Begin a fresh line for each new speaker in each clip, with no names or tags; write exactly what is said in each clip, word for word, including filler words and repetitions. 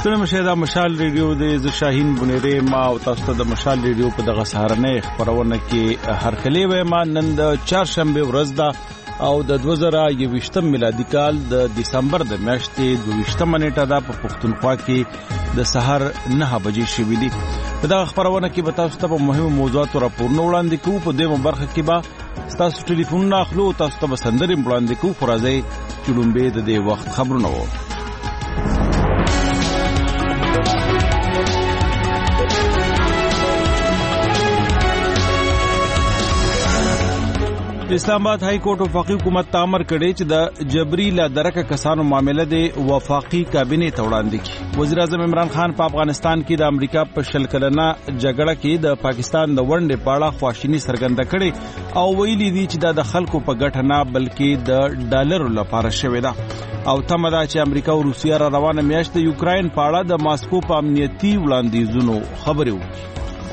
ستنه مشاهده مشال ریډیو د ز شاهین بنيره ما او تاسو ته د مشال ریډیو په دغه سهارنې خبرونه کې هرکلی وای ما نن د چهارشنبه ورځ ده او د دوه زره یوویشتم میلادي کال د دسمبر د میاشتې دویشتمه نیټه ده په پښتونخوا کې د سحر نه بجې شوې دي. په دغه خبرونه کې به تاسو ته په مهمو موضوعاتو راپورونه وړاندې کوو. په دې برخه کې به تاسو ټلیفون اخلو، تاسو ته به سندرې وړاندې کوو. خو راځئ چې لومبې د دې وخت خبرونه وو. اسلام آباد های کورټ وفاقي حکومت تامر کړي چې د جبري لا درکه کسانو معاملې د وفاقي کابینه ته وړاندې کړي. وزیر اعظم عمران خان په افغانستان کې د امریکا په شل کلنه جګړه کې د پاکستان د ونډې په اړه خواشینی څرګنده کړي او ویلي دي چې د خلکو په ګټه نه بلکې د ډالرو لپاره شوې ده او تمه ده چې امریکا او روسیا را روانه میاشت د یوکرين په اړه د ماسکو په امنیتي وړاندیزونو خبرې وکړي.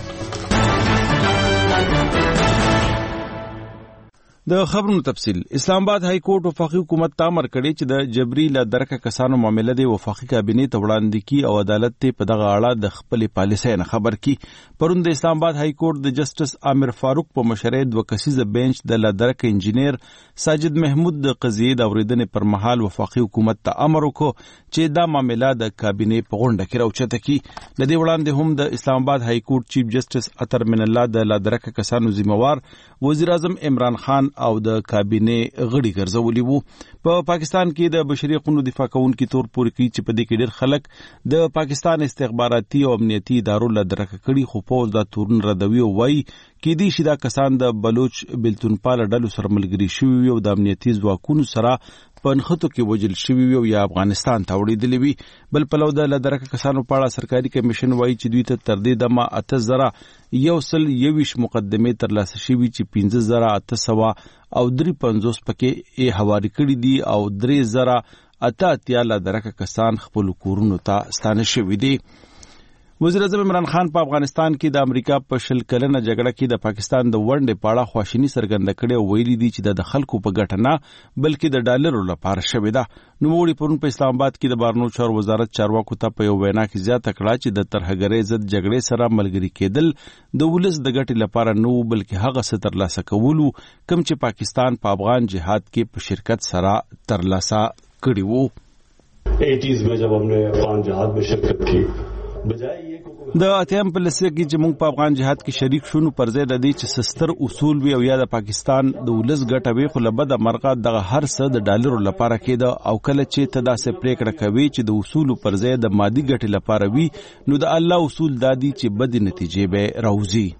د خبرونو تفصیل. اسلام آباد های کورټ وفاقي حکومت تامر کړي چې د جبري لا درکه کسانو معاملې د وفاقي کابینه ته وړاندې کی او عدالت ته په دغه اړه د خپل پالیسۍ نه خبر کی. پرون د اسلام آباد های کورټ د جسټس عامر فاروق په مشرۍ دوه کسیزه بنچ د لا درکه انجینیر ساجد محمود د قضیې د اوریدنې پر مهال وفاقي حکومت ته امر وکړ چې دا معاملې د کابینه په غونډه کې راوچته کی. د دې وړاندې هم د اسلام آباد های کورټ چیف جسټس اطهر من الله د لا درکه کسانو ذمہوار وزیر اعظم عمران خان او د کابینه غړي ګرځولي وو. په پاکستان کې د بشري حقوقو دفاع کوونکي تور پورې کوي چې په دې کې ډېر خلک د پاکستان استخباراتي او امنیتي ادارو له درکه کړي، خو پوز دا تورن ردوي او وایي کې دي چې دا کسان د بلوچ بلتونپال ډلو سره ملګري شوي او د امنیتي ځواکونو سره په نښتو کې وجل شوي وي او یا افغانستان ته وړېدلي وي. بل پلو د لدرکه کسانو په اړه سرکاري کمیشن وایي چې دوی ته تر دې دمه اته زره یو سل یویش مقدمې ترلاسه شوي چې پنځه زره اته سوه او درې پنځوس پکې یې هواري کړي دي او درې زره اته اتیا لدرکه کسان خپل کورونو ته ستانه شوي دي. وزیر اعظم عمران خان په افغانستان کې د امریکا په شل کلنه جګړه کې د پاکستان د ونډې په اړه خواشینی څرګنده کړې او ویلي دي چې د خلکو په ګټه نه بلکې د ډالرو لپاره شوې ده. نوموړي پرون په اسلام آباد کې د بهرنیو چارو وزارت چارواکو ته په یو وینا کې زیاته کړه چې د ترهګرۍ ضد جګړې سره ملګري کېدل د ولس د ګټې لپاره نه و بلکې هغه څه ترلاسه کولو کوم چې پاکستان په افغان جهاد کې په شرکت سره ترلاسه کړي وو.
ایٹیز میں جب ہم نے افغان جہاد میں شرکت کی
د اتیم په لسیه کې چې موږ په افغان جهاد کې شریک شونو پر ځای د دې چې سستر اصول وي او یا د پاکستان د ولس ګټه وي، خو لبد مرغه دغه هر څه د ډالرو لپاره کېده او کله چې ته داسې پریکړه کوي چې د اصول پر ځای د مادي ګټې لپاره وي نو د الله اصول دادي چې بد نتیجې به راوځي.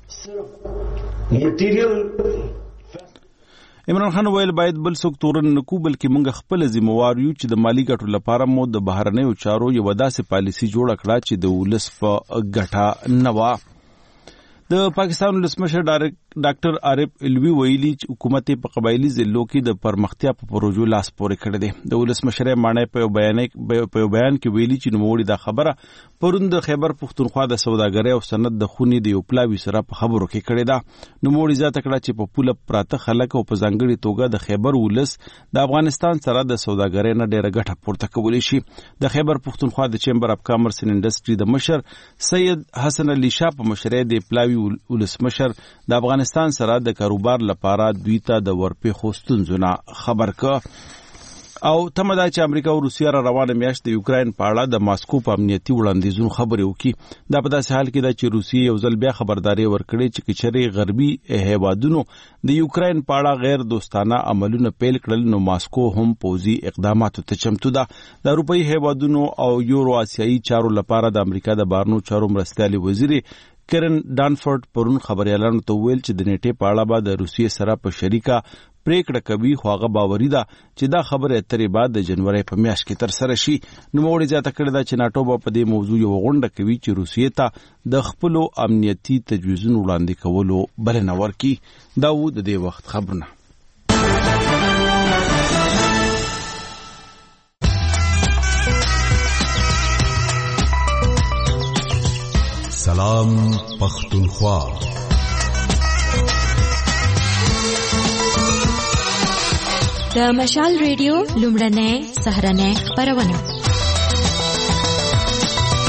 عمران خان ویل باید بل څوک تورن نکو بلکې موږ خپل ذمہوار یو چې د مالی ګټو لپاره مو د بهرنیو چارو یو داسې پالیسی جوړه کړه چې د ولس په ګټه نه وه. د پاکستان ولسمشر ډاکټر عارف علوي ویلي چې حکومت په قبایلی ضلعو کې د پرمختیا په پروژو لاس پورې کړی دی. د ولسمشر معنی په بیان په بیان کې ویلي چې نوموړي دا خبره پرون د خیبر پښتونخوا د سوداګرۍ او صنعت د خونې د یو پلاوي سره په خبرو کې کړی ده. نوموړي زیاته کړه چې په پوله پراته خلک او په ځانګړي توګه د خیبر ولس د افغانستان سره د سوداګرۍ نه ډېره ګټه پورته کولی شي. د خیبر پښتونخوا د چیمبر اف کامرس ان انډستری د مشر سید حسن علي شاه په مشرۍ د پلاوي ولسمشر د افغانستان سره د کاروبار لپاره دوی ته د ورپېښو ستونزو نه خبر کړ او تمه ده چې امریکا او روسیا را روانه میاشت د یوکرين په اړه د ماسکو په امنیتي وړاندیزونو خبرې وکړي. دا په داسې حال کې ده چې روسیې یو ځل بیا خبرداري ورکړې چې کچرې غربي هیوادونو د یوکرين په اړه غیر دوستانه عملونه پیل کړل نو ماسکو هم پوځي اقداماتو ته چمتو ده. د اروپایي هیوادونو او یورو آسیایي چارو لپاره د امریکا د بهرنیو چارو مرستیالي وزیر کرن ډانفورد پرون خبريالانو ته ویل چې د نیټې په اړه به د روسیې سره په شریکه پریکړه کوي، خو هغه باوري ده چې دا خبره اترې بعد د جنوري په میاشت کې تر سره شي. نوموړي زیاته کړې ده چې ناټو به په دې موضوع یو غونډه کوي چې روسیې ته د خپلو امنیتي تجویزونو وړاندې کولو بلنه ورکړي. دا و د دې وخت خبرونه.
سلام پختونخوا.
د مشال ریډیو لومړنۍ سهارنۍ خبرونه.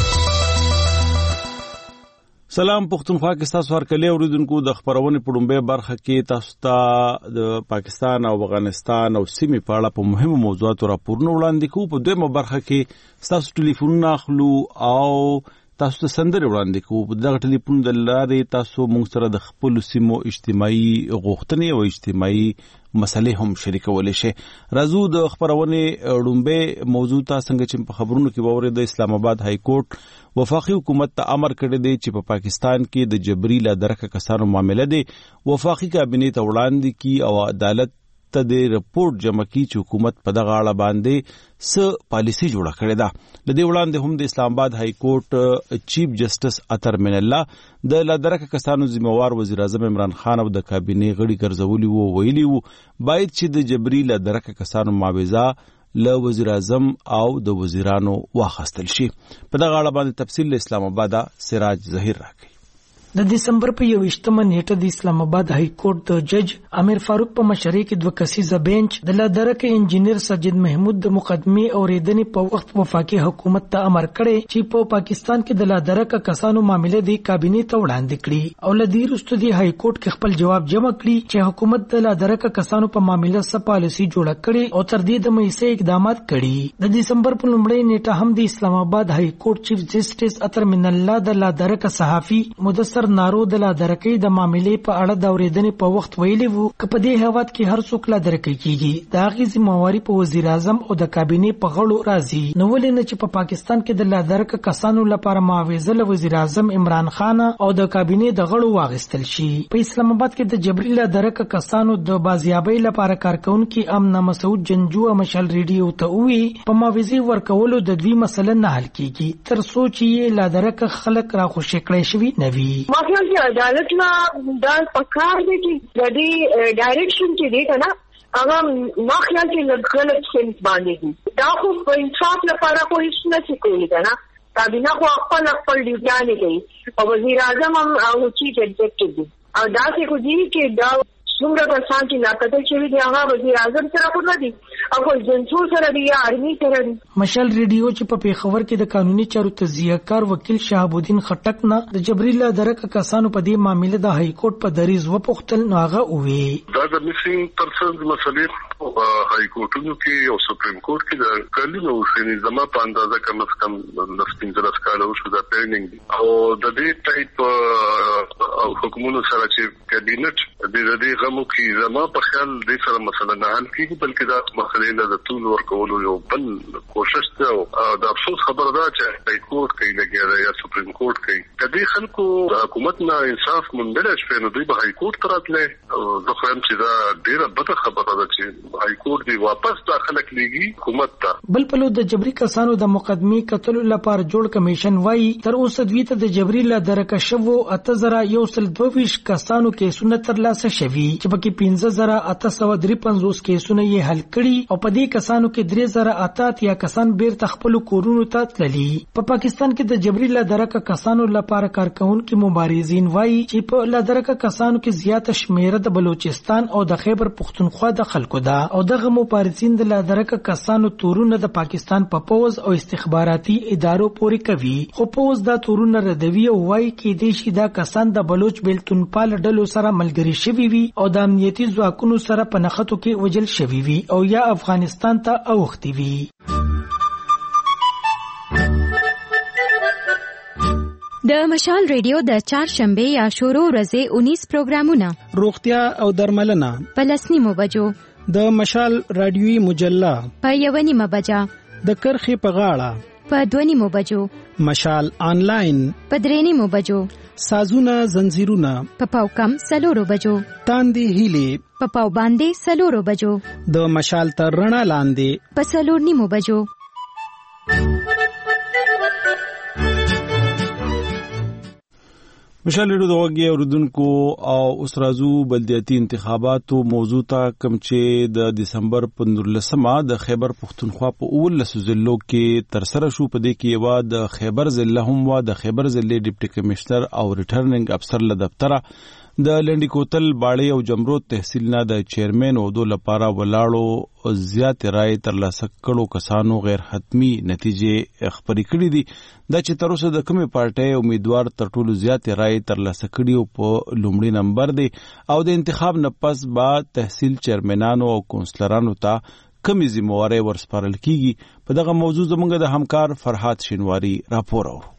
سلام پښتونخوا کې تاسو هرکلی اوریدونکو د خبرونې په لومړۍ برخه کې تاسو ته د پاکستان او افغانستان او سیمې په اړه په مهمو موضوعاتو راپورونه وړاندې کوو. په دویمه برخه کې تاسو ټلیفونونه اخلو او تاسو ته سندرې وړاندې کوو. په دغه ټلیفون د لارې تاسو موږ سره د خپلو سیمو اجتماعي غوښتنې او اجتماعي مسلې هم شریکولی شي. راځو د خبرونې لومړۍ موضوع ته. څنګه چې په خبرونو کې باورې د اسلام آباد های کورټ وفاقي حکومت ته امر کړی دی چې په پا پاکستان کې د جبري لا درکه کسانو معامله دی وفاقي کابینې ته وړاندې کی او عدالت ته د رپورټ جمع کی چې حکومت په دغه اړه باندې څه پالیسي جوړه کړې ده. د دې وړاندې هم د اسلام آباد های کورټ چیف جسټس اطهر من الله د لا درکه کسانو ذمہوار وزیر اعظم عمران خان او د کابینې غړي ګرځولي وو. ویلي وو باید چې د جبري لا درکه کسانو معاوضه له وزیر اعظم او د وزیرانو واخیستل شي. په دغه اړه باندې تفصیل له اسلام آباد سراج ظهیر راکړي.
د دسمبر په یوویشتمه نیټه د اسلام آباد های کورټ د جج امیر فاروق په مشرۍ کې دوه کسیزه بینچ د لادرکه انجینیر سجد محمود د مقدمې اوریدنې په وخت وفاقي حکومت ته امر کړی چې په پاکستان کې د لادرکه کسانو معاملې د کابینې ته وړاندې کړي او لدی وروسته د های کورټ کې خپل جواب جمع کړي چې حکومت د لادرکه کسانو په معاملې څه پالیسي جوړه کړي او تر دې د مېسه اقدامات کړي. د دسمبر په لومړۍ نیټه هم د اسلام آباد های کورټ چیف جسټس اطهر من الله د لادرکه صحافي مدثر نارو د لادرکې د معاملې په اړه د اوریدنې په وخت ویلي وو چې په دې حالت کې هر څوک لادرکې کیږي د هغې ذمہواري په وزیر اعظم او د کابینې په غړو راځي. نو ولې نه چې په پاکستان کې د لادرکه کسانو لپاره معاوضه له وزیر اعظم عمران خان او د کابینې د غړو واغستل شي. په اسلام آباد کې د جبري لادرکه کسانو د بازیابۍ لپاره کارکونکي امنه مسعود جنجو مشال ریډیو ته وی په معاوضه ورکولو د دوی مسله نه حل کیږي تر څو چې لادرکه خلک را خوشی کړي شوی نوي.
عدالت نا دا پکار دی چې د دې ډایرکشن کې دی کنه هغه ما خیال کې غلط سنس باندې دي دا خو په انصاف لپاره خو هیڅ نه کوي کنه کابینه خو خپل خپل ډیوټي کوي او وزیر اعظم هم او چیف ایگزیکټیو دی او دا څه کوي چې دا څنګه کسان چې لاپته شوی دی هغه وزیر اعظم سره خو نه دي او جنسو سره دی یا آرمي سره دی.
مشال ریډیو چې په پیښور کې د قانوني چارو تجزیه‌کار وکیل شهاب الدین خټک نه د جبري لادرکه کسانو په دې معاملې د های کورټ په دریز وپوښتل نو هغه وویل
دا د میسینګ پرسنز مسلې په های کورټونو کې او سپریم کورټ کې د کلینو سینې زما په اندازه کم از کم د سپینځلس کاله وشو دا پینډینګ او د دې ټایپ حکومتونو سره چې کابینټ د دې غمو کې زما په خیال د سره مسله نه حل کیږي بلکې دا مسلې نه د ټول ورکولو یو بل کوشش دی او د افسوس خبره ده چې های کورټ کوي لګیا یا سپریم کورټ کوي د دې خلکو حکومت نه انصاف مونږ شوی نو دوی به های کورټ تراتله زه خو هم چې دا ډیره بده خبره ده چې های کورټ دی واپس داخله کیږي حکومت ته.
بل په لور د جبري کسانو د مقدمې کتلو لپاره جوړ کمیشن وایي تر اوسه دوی ته د جبري لادرکه شوو اته زره یو سل دوه ویشت کسانو کیسونه ترلاسه شوي چې پکې پنځه زره اته سوه درې پنځوس کیسونه یې حل کړي او په دې کسانو کې درې زره اته اتیا کسان بیرته خپل کورونو ته تللي. په پاکستان کې د جبري لادرکه کسانو لپاره کارکونکي مبارزین وایي چې په لادرکه کسانو کې زیاته شمیره د بلوچستان او د خیبر پختونخوا د خلکو ده او دغه مبارزین د لادرکه کسانو تورونه د پاکستان په پوز او استخباراتي ادارو پورې کوي خو پوز دا تورونه ردوي او وایي کې د شي دا کسان د بلوچ بیلتون پال ډلو سره ملګری شوي وي او د امنیتي ځواکونو سره په نښتو کې وجل شوي وي او یا افغانستان ته اوښتي وي.
د مشال ریډیو د چهارشنبه یا شروع ورځې اونیس پروګرامونه
روغتیا او درملنه
په لسنیمو بجو
د مشال رادیوي مجله
په یوه نیمه بجه
د کرخې په غاړه
په دوه نیمو بجو
مشال آنلاین
په درې نیمو بجو
سازونه زنجیرونه
په پاو کم سلورو بجو
تاندې هیلې
په پاو باندې سلورو بجو
د مشال تر رڼا لاندې
په سلور نیمو بجو.
مشال ریډیو د وګي اوردونکو او اوس راځو بلدیاتي انتخاباتو موضوع ته کوم چې د دسمبر په نولسمه د خیبر پختونخوا په اولس ضلعو کې تر سره شو. په دې کې یو د خیبر ضلع هم و د خیبر ضلع ډیپټي کمشنر او ریټرننګ افسر له دفتره د لنډی کوتل باړې او جمرود تحصیل نه د چیرمن او د لپاره ولاړو زیات رائے ترلاسه کړو کسانو غیر حتمی نتیجې خبرې کړې دي دا چې تر اوسه د کومې پارټۍ امیدوار تر ټولو زیات رائے ترلاسه کړي او په لومړي نمبر دی او د انتخاب نه پس با تحصیل چیرمنانو او کونسلرانو ته کمی ذمہواری ورسپارل کیږي په دغه موضوع زموږ د همکار فرحات شینواری راپور اورو.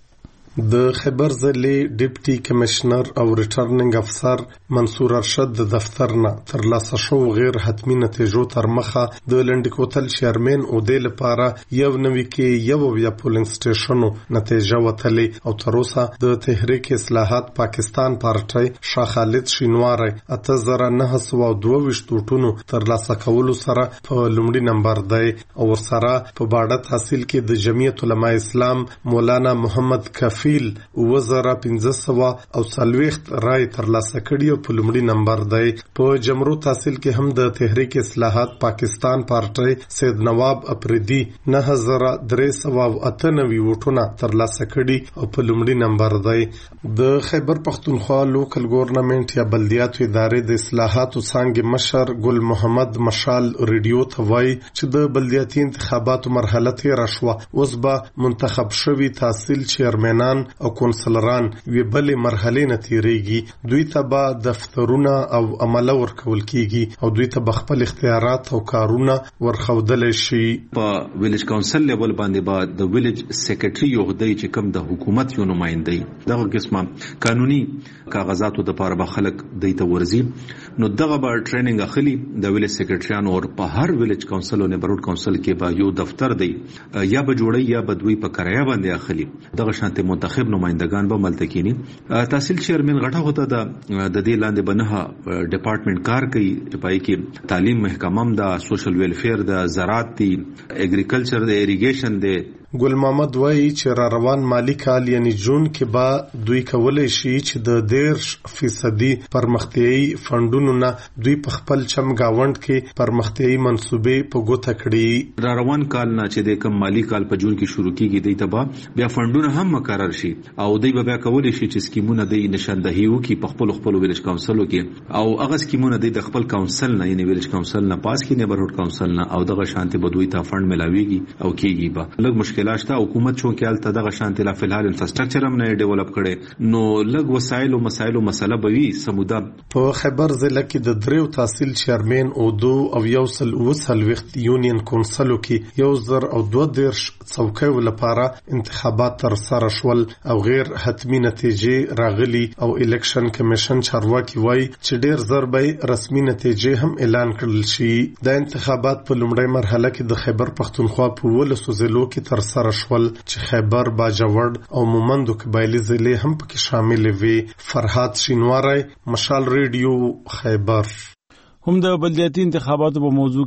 د خیبر ضلع ډیپټي کمشنر او ریټرننګ افسر منصور ارشد د دفتر نه ترلاسه شو غیر حتمی نتیجو تر مخه د لنډی کوتل چیرمن او د لپاره یو نوي کې یو بیا پولینګ سټیشنو نتیجه وتلې او تر اوسه د تحریک اصلاحات پاکستان پارټي شاه خالد شینواری اته زره نه سوه دوه ویشت وټونو ترلاسه کولو سره په لومړي نمبر دی او ورسره په باډه تحصیل کې د جمعیت علماء اسلام مولانا محمد کفی فیل وزره پنځه سوه او څلوېښت رای ترلاسه کړي او په لومړي نمبر دی. په جمرو تحصیل کې هم د تحریک اصلاحات پاکستان پارټي سید نواب اپریدي نه زره درې سوه او اته نوي ووټونه ترلاسه کړي او په لومړي نمبر دی. د خیبر پښتونخوا لوکل ګورنمنت یا بلدیاتو ادارې د اصلاحاتو څانګې مشر ګل محمد مشال ریډیو ته وایي چې د بلدیاتي انتخاباتو مرحله تېره شوه، اوس به منتخب شوي تحصیل چیرمنان او کونسلران وی بلې مرحلې نه تیریږي، دوی ته به دفترونه او عمله ورکول کیږي او دوی ته به خپل اختیارات او کارونه ورخودلی شي.
په ویلیج کونسل لیول باندې به د ویلیج سیکریټري یو دی چې کوم د حکومت یو نمائندی دغه قسمه قانوني کاغذاتو د پاره به خلک دی ته ورزي، نو دغه به ټریننګ اخلي د ویلیج سیکریټریانو او په هر ویلیج کونسل او نیبرهوډ کونسل کې به یو دفتر دی یا به جوړي یا به دوی په کرایه باندې اخلي. دغه شانته منتخب نمائندگان به ملتکینی تحصیل چیرمن غټه ہوتا دا د دې لاندې بنه ډپارټمنټ کار کوي چې پای کې تعلیم محکمه دا سوشل ویلفیر دا زراعت دی اګریکلچر دی اریګیشن دی.
ګل محمد وایي چې را روان مالی کال یعنی جون کې به دوی کولای شي چې د دیرش فیصدي پرمختیایي فندونو نه دوی په خپل چم گاوند کې پرمختیایي منصوبې په ګوته کړي.
را روان کال نه چې د کم مالی کال په جون کې شروع کیږي دی ته بیا فندونه هم مقرر شي او دوی به بیا کولای شي چې سکیمونه د نشاندهي وکي په خپل خپل ویلیج کونسلو کې او هغه سکیمونه د خپل کونسل نه یعنی ویلیج کونسل نه پاس کې نیبرهوډ کونسل نه او دغه شانتي به دوی ته فند ملاويږي او کیږي به لږ مشکل لاشته حکومت چون کې الته دغه شانتي لا فلحال انفراستراکچر هم نه ډیولپ کړي نو لږ وسایل او مسایل او مسله به وي سموده.
په خیبر ضلع کې د دریو تحصیل چیرمن او دو او یو سل وسل وخت یونین کونسلو کې یو زر او دوه دیرش څوکۍ لپاره انتخابات تر سره شول او غیر حتمی نتیجې راغلي او الیکشن کمیشن چارواکي وایي چې ډیر زر به رسمي نتیجې هم اعلان کړل شي. د انتخابات په لومړۍ مرحله کې د خیبر پښتونخوا په ولسو ضلعو کې تر سره شول چې خیبر، باجوړ او مومندو قبایلی ضلع هم پکې شامل وي. فرحات شینواری، مشال ریډیو، خیبر.
هم د بلدیاتي انتخاباتو په موضوع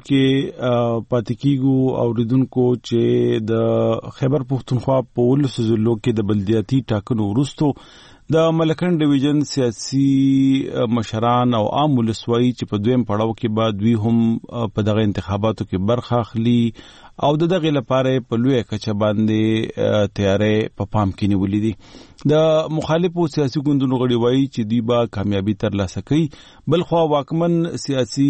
کې پاتې کیږو اوریدونکو چې د خیبر پښتونخوا په ولسو ضلعو کې د بلدیاتي ټاکنو وروسته د ملکن ډیویژن سیاسي مشران او عام ولسوي چې په دویم پړاو کې بعد وی هم په دغه انتخاباتو کې برخه اخلي او دغه لپاره په لوی کچه باندې تیارې په پام کې نیولې دي. د مخالفو سیاسي ګوندونو غړي وایي چې دوی به کامیابی ترلاسه کوي، بل خو واکمن سیاسي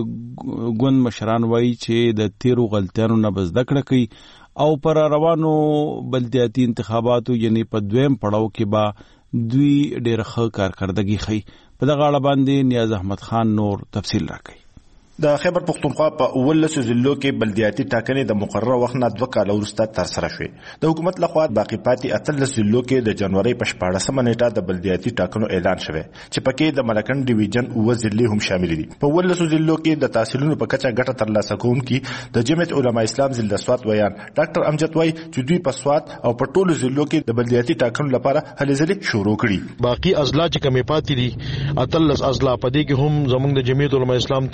ګوند مشران وایي چې د تیرو غلطیانو نه به زده کړه کوي او پر روانو بلدیاتي انتخاباتو یعنی په دویم پړاو کې به دوی ډېر ښه کارکردګي ښیي. په دغه اړه باندې نیاز احمد خان نور تفصیل راکوي.
د خیبر پښتونخوا په ولسو ضلعو کې بلدیاتي ټاکنې د مقرره وخت نه دوه کاله وروسته ترسره شوې. د حکومت لخوا باقي پاتې اتلس ضلعو کې د جنوري په شپاړسمه نیټه د بلدیاتي ټاکنو اعلان شوی چې پکې د ملکن ډیویژن اوه ضلعې هم شامل دي. په ولسو ضلعو کې د تحصیلونو په کچه ګټه ترلاسه کوونکي د جمعیت علماء اسلام ضلع سوات ویان ډاکټر امجد وایي چې دوی په سوات او په ټولو ضلعو کې د بلدیاتي ټاکنو لپاره هلې ځلې شروع کړي.
باقي اضلاع چې کمې پاتې دي اتلس اضلاع په دې کې هم زموږ د جمعیت علماء اسلام تیاری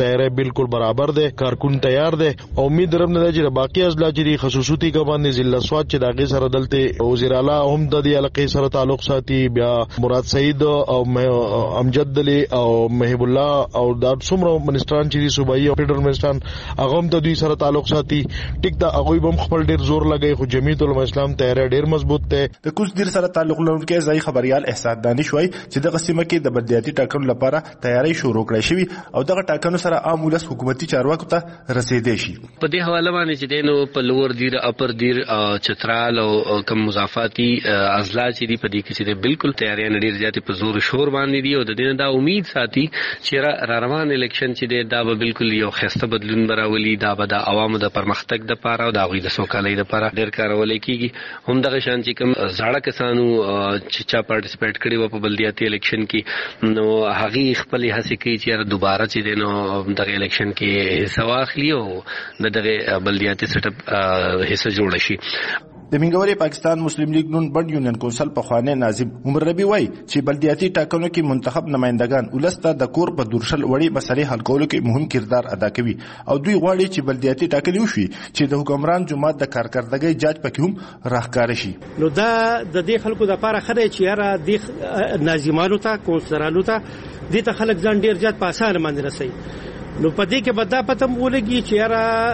بالکل برابر دی کارکون تیار دی او امید درم نه چې باقي ازلا چې خصوصي کبان ضلع سواد چې داغه سره دلته وزیر اعلی هم د دې علاقې سره تعلق ساتي بیا مراد سعید او امجد دلی او محب الله او د څومره منستران چې صوبایي او فدرال منستران هغه هم د دوی سره تعلق ساتي ټیک دا هغه به خپل ډیر زور لګي خو جمعیت العلماء اسلام تیار ډیر مضبوط دی.
د کوڅ ډیر سره تعلق لرونکي ځای خبريال احسان دانش وای چې د قسمه کې د بلدیاتي ټاکنو لپاره تیاری شروع کړې شوی او دغه ټاکنو سره عام ولس حکومتي چارواکو ته رسیدې شي.
په دې حواله باندې چې دینو په لور دیر اپر دیر چترال او کم مضافاتي اضلاع چې دی په دې کې چې بالکل تیاری نړۍ زیاتې په زور شور باندې دی او د دې دا امید ساتي چې را روان الیکشن چې دی دا به بالکل یو خسته بدلون براولي دا به د عوامو د پرمختګ د لپاره او د غوي د سوکالۍ لپاره ډیر کارول کیږي. هم دغه شان چې کوم زړه کسانو چې چا پارټیسپیټ کړي و په بلدیاتي الیکشن کې نو هغه خپل هڅې کوي چې دوباره چې دینو دغه الیکشن کې حصہ واخلي او دغه بلدیاتي سیټ اپ حصہ جوړ شي.
د منګوري پاکستان مسلم لیگ نون بند یونین کونسل په خوانه ناظم عمر ربی وای چې بلدیاتي ټاکنو کې منتخب نمائندگان ولسته د کور په دورشل وړي مسلې حل کولو کې مهم کردار ادا کوي او دوی غواړي چې بلدیاتي ټاکنې وشي چې د حکمران جماعت د کارکردګۍ جاج پکې هم راهکار شي.
نو دا د دې خلکو د لپاره خره چې یاره د ناظمانو ته کونسلرانو ته دې ته خلک ځان ډیر زیات په اسانه باندې رسي. نو پدې کې بدا پتم ولګي چې یاره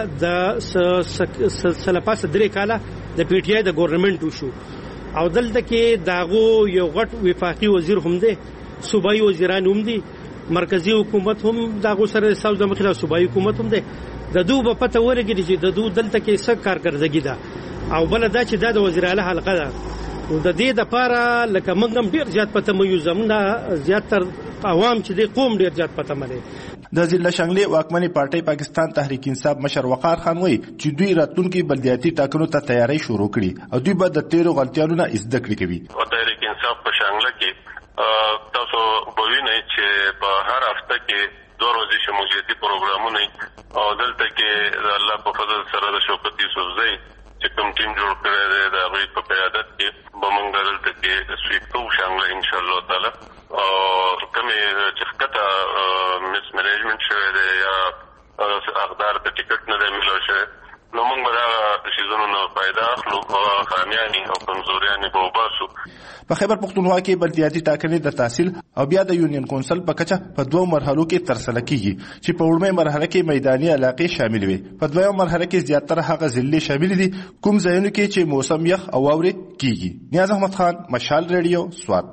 د سلپاس درې کاله د پی ټی آی د ګورنمنت وشو او دلته کې داغو یو غټ وفاقي وزیر هم دی صوبایي وزیران هم دي مرکزی حکومت هم داغو سره ساوث د مخله صوبایي حکومت هم دی د دوه په پته ورګي چې د دوه دلته کې څه کارکړدګي ده او بل دا چې د وزیر اعلی حلقه ده نو د دې د لپاره لکه موږ هم ډیر زیات پته مې زمونه زیاتر عوام چې د قوم ډیر زیات پته مې
د ضلع شانګلي واکمنې پارټي پاکستان تحریک انصاف مشر وقار خان وایي چې دوی راتلونکي بلدیاتي ټاکنو ته تیاری شروع کړي او دوی به د تیرو غلطیانو نه زده کړې کوي.
او تحریک انصاف په شانګله کې تاسو به وینئ چې په هر هفته کې دوه ورځې شمولیتي پروګرامونه او دلته کې د الله په فضل سره د شوکت یوسفزۍ چې کوم ټیم جوړ کړی دی د هغوی په قیادت کې به موږ دلته کې سویپ کوو شانګله انشاءالله تعالی او کومې چې ښکته مس مینجمنټ شوی دی یا اقدار د ټیکټ نه دی میلاو شوی نو موږ به دغه څیزونو نه فایده اخلو او خامیانې او کمزوریانې به وباسو.
په خیبر پښتونخوا کې بلدیاتي ټاکنې د تحصیل او بیا د یونین کونسل په کچه په دوه مرحلو کې ترسره کیږي چې په وړمه مرحله کې میداني علاقې شامل وي. په دویمه مرحله کې زیاتره هغه ضلع شامل دي کوم ځایونو کې چې موسم یخ او واورې کیږي. نیاز احمد خان مشال ریډیو سوات.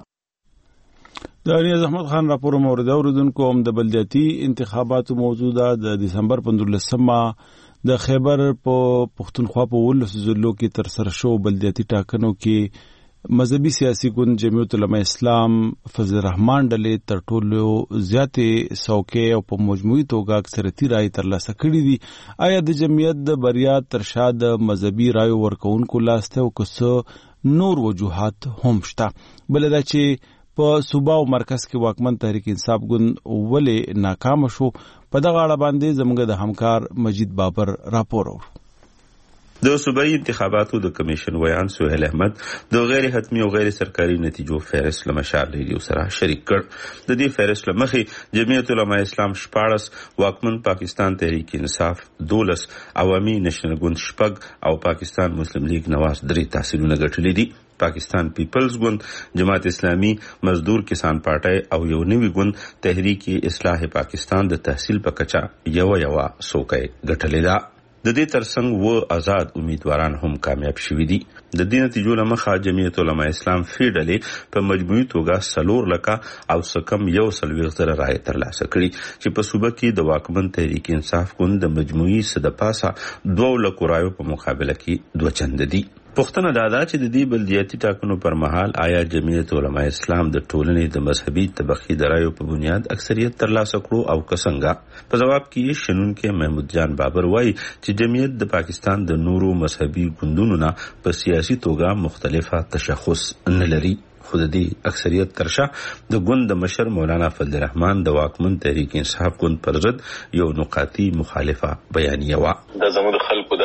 د نیاز احمد خان راپور مورد اوریدونکو هم د بلدیاتي انتخاباتو موضوع د دسمبر پنځلسمه د خیبر په پښتونخوا په ولس ضلعو کې تر سره شو بلدیاتي ټاکنو کې مذهبي سیاسي ګوند جمعیت العلماء اسلام فضل الرحمن ډلې تر ټولو زیاتې څوکۍ او په مجموعي توګه اکثریتي رایې ترلاسه کړې دي. آیا د جمعیت د بریا تر شا د مذهبي رایو ورکوونکو لاس ته او که څه نور وجوهات هم شته؟ بله دا چې په صوبه او مرکز کې واکمن تحریک انصاف ګوند ولې ناکام شو؟ په دغه اړه باندې زموږ د همکار مجید بابر راپور اورو.
د صوبایي انتخاباتو د کمیشن ویان سهیل احمد د غیر حتمی او غیر سرکاري نتیجو فهرست له مشال ریډیو سره شریک کړ. د دې فهرست له مخې جمعیت العلماء اسلام شپاړس، واکمن پاکستان تحریک انصاف دولس، عوامي نشنل ګوند شپږ او پاکستان مسلم لیگ نواز درې تحصیلونه ګټلي دي. پاکستان پیپلز ګوند، جماعت اسلامی، مزدور کسان پارټي او یو نوی ګوند تحریک اصلاح پاکستان د تحصیل په کچا یو یو څوکۍ ګټلې ده. د دې ترڅنګ و آزاد امیدواران هم کامیاب شوي دي. د دې نتیجو له مخه جمعیت العلماء اسلام فیډلې په مجموعي توګه څلور لکه او سکم یو څلوېښت زره رایې ترلاسه کړي چې په صوبه کې د واکمن تحریک انصاف ګوند د مجموعي څه د پاسه دوه لکو رایو په مقابله کې دوه چنده دي. پوښتنه دا ده چې د دې بلدیاتي ټاکنو پر مهال آیا جمعیت علماء اسلام د ټولنې د مذهبي طبقې د رایو په بنیاد اکثریت ترلاسه کړو او که څنګه؟ په جواب کې شنونکي محمود جان بابر وایي چې جمعیت د پاکستان د نورو مذهبي ګوندونو نه په سیاسي توګه مختلفه تشخص نه لري، خو د دې اکثریت ترشا د ګوند د مشر مولانا فضل الرحمن د واکمن تحریک انصاف ګوند پر ضد یو نقاطي مخالفه بیانیه وه.
دا زموږ خلکو د غلطفهمۍ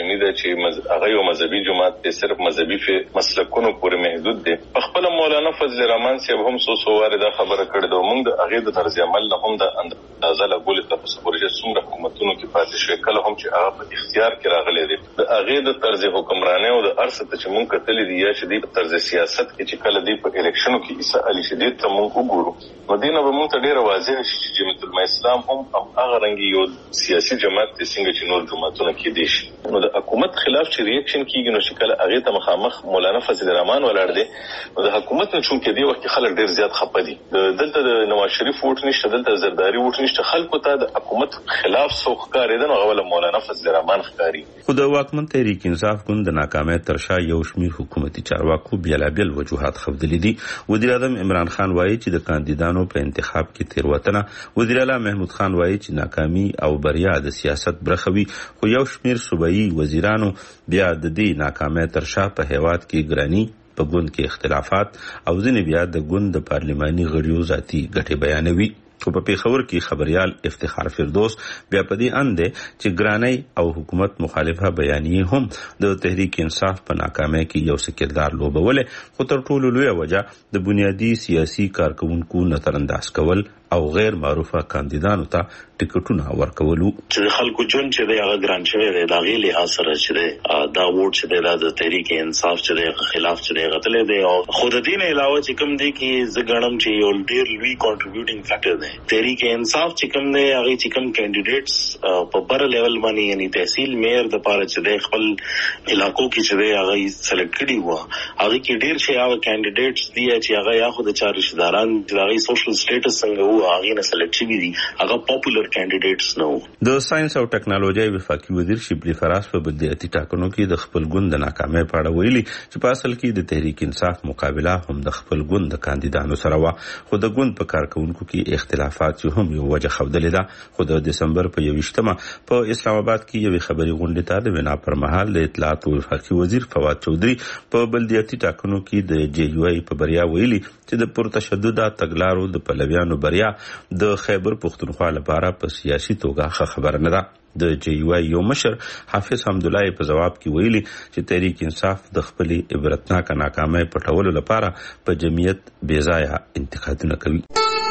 بیانې ده چې هغه یو مذهبي جماعت دی، صرف مذهبي مسلکونو پورې محدود دی. په خپل مولانا فضل الرحمن صاحب هم څو څو واره دا خبره کړې ده. موږ د هغې د طرز عمل نه هم د اندازه لګولې ته په پروژه څومره حکومتونو کې پاتې شوی، کله هم چې هغه په اختیار کې راغلی دی. د هغې د طرز حکمرانۍ او د هر څه ته چې موږ کتلي دي یا چې دی په طرز سیاست کې چې کله دی په الیکشنو کې عیسی علي چې دې ته موږ وګورو، نو دې نه به موږ ته ډېره واضح شي چې جمعیت العلماء اسلام هم هغه رنګې یو سیاسي جماعت دی څنګه چې نور جماعتونه کېدی شي. نو د حکومت خلاف چې ریاکشن کېږي نو چې کله هغې ته مخامخ مولانا فضل الرحمن ولاړ دی، نو د حکومت نه چونکې دې وخت کې خلک ډېر زیات خفه دي. دلته د نواز شریف ووټ نشته، دلته زرداري ووټ نشته. خلکو ته د حکومت خلاف څوک ښکارېده نو هغه مولانا فضل الرحمن ښکاري.
خو د واکمن تحریک انصاف ګوند د ناکامۍ تر شا یو شمېر حکومتي چارواکو بېلابېل وجوهات ښودلي دي. وزیر اعظم عمران خان وایي چې د کاندیدانو په انتخاب کې تېروتنه، وزیر اعلی محمود خان وایي چې ناکامي او بریا د سیاست برخه وي، خو یو شمېر صوبایي وزیرانو بیا د دې ناکامۍ تر شا په هیواد کې ګراني، په ګوند کې اختلافات او ځینې بیا د ګوند د پارلماني غړیو ذاتي ګټې بیانوي. خو په پیښور کې خبريال افتخار فردوس بیا په دې اند چې ګرانۍ او حکومت مخالفه بیانیه هم د تحریک انصاف په ناکامۍ کې یو څه کردار لوبوله، خو تر ټولو لویه وجه د بنیادی سیاسي کارکونکو نظرانداز کول او غیر معروفه کاندیدانو ته ټیکټونه ورکولو.
چې خلکو جون چې دی هغه ګران شوی دی، دا غي لحاظ سره چې دی دا ووټ چې دی د تحریک انصاف چې دی خلاف چې دی غتلې دی. او خود دین علاوه چې کوم دی کې زګړم چې یو ډیر لوی کنټریبیوټینګ فیکٹر دی تحریک انصاف چې کوم دی هغه چې کوم کینډیډیټس په بر لیول باندې یعنی تحصیل مېر د پاره چې دی خپل علاقو کې چې دی هغه سلیکټ کړي وو، هغه کې ډیر شي هغه کینډیډیټس دی چې هغه یا خود چار رشتہداران د هغه سوشل سټیټس څنګه وو هغه نه سلیکټ شوی دي، هغه پاپولر کینډیډیټس نو.
د ساينس او ټکنالوژي وفاقي وزیر شبلی فراس په بلدیاتي ټاکنو کې د خپل ګوند د ناکامۍ په اړه ویلي چې په اصل کې د تحریک انصاف مقابله هم د خپل ګوند د کاندیدانو سره و، خو د ګوند په کارکونکو کې اختلافات هم یو وجه ښودلې ده. خو د دسمبر په یوویشتمه په اسلام آباد کې یوې خبري غونډې ته د وینا پر مهال د اطلاعات او وفاقي وزیر فواد چودري په بلدیاتي ټاکنو کې د جے یو ای په بریا ویلي چې د پرتشدد تګلارو د پلویانو بریا د خیبر پختونخوا لپاره په سیاسي توګه ښه خبر نه ده. د جے یو ای یو مشر حافظ حمدالله په جواب کې ویلي چې تحریک انصاف د خپلې عبرتناک ناکامۍ پټولو لپاره په جمعیت بې ځایه انتقادونه کوي.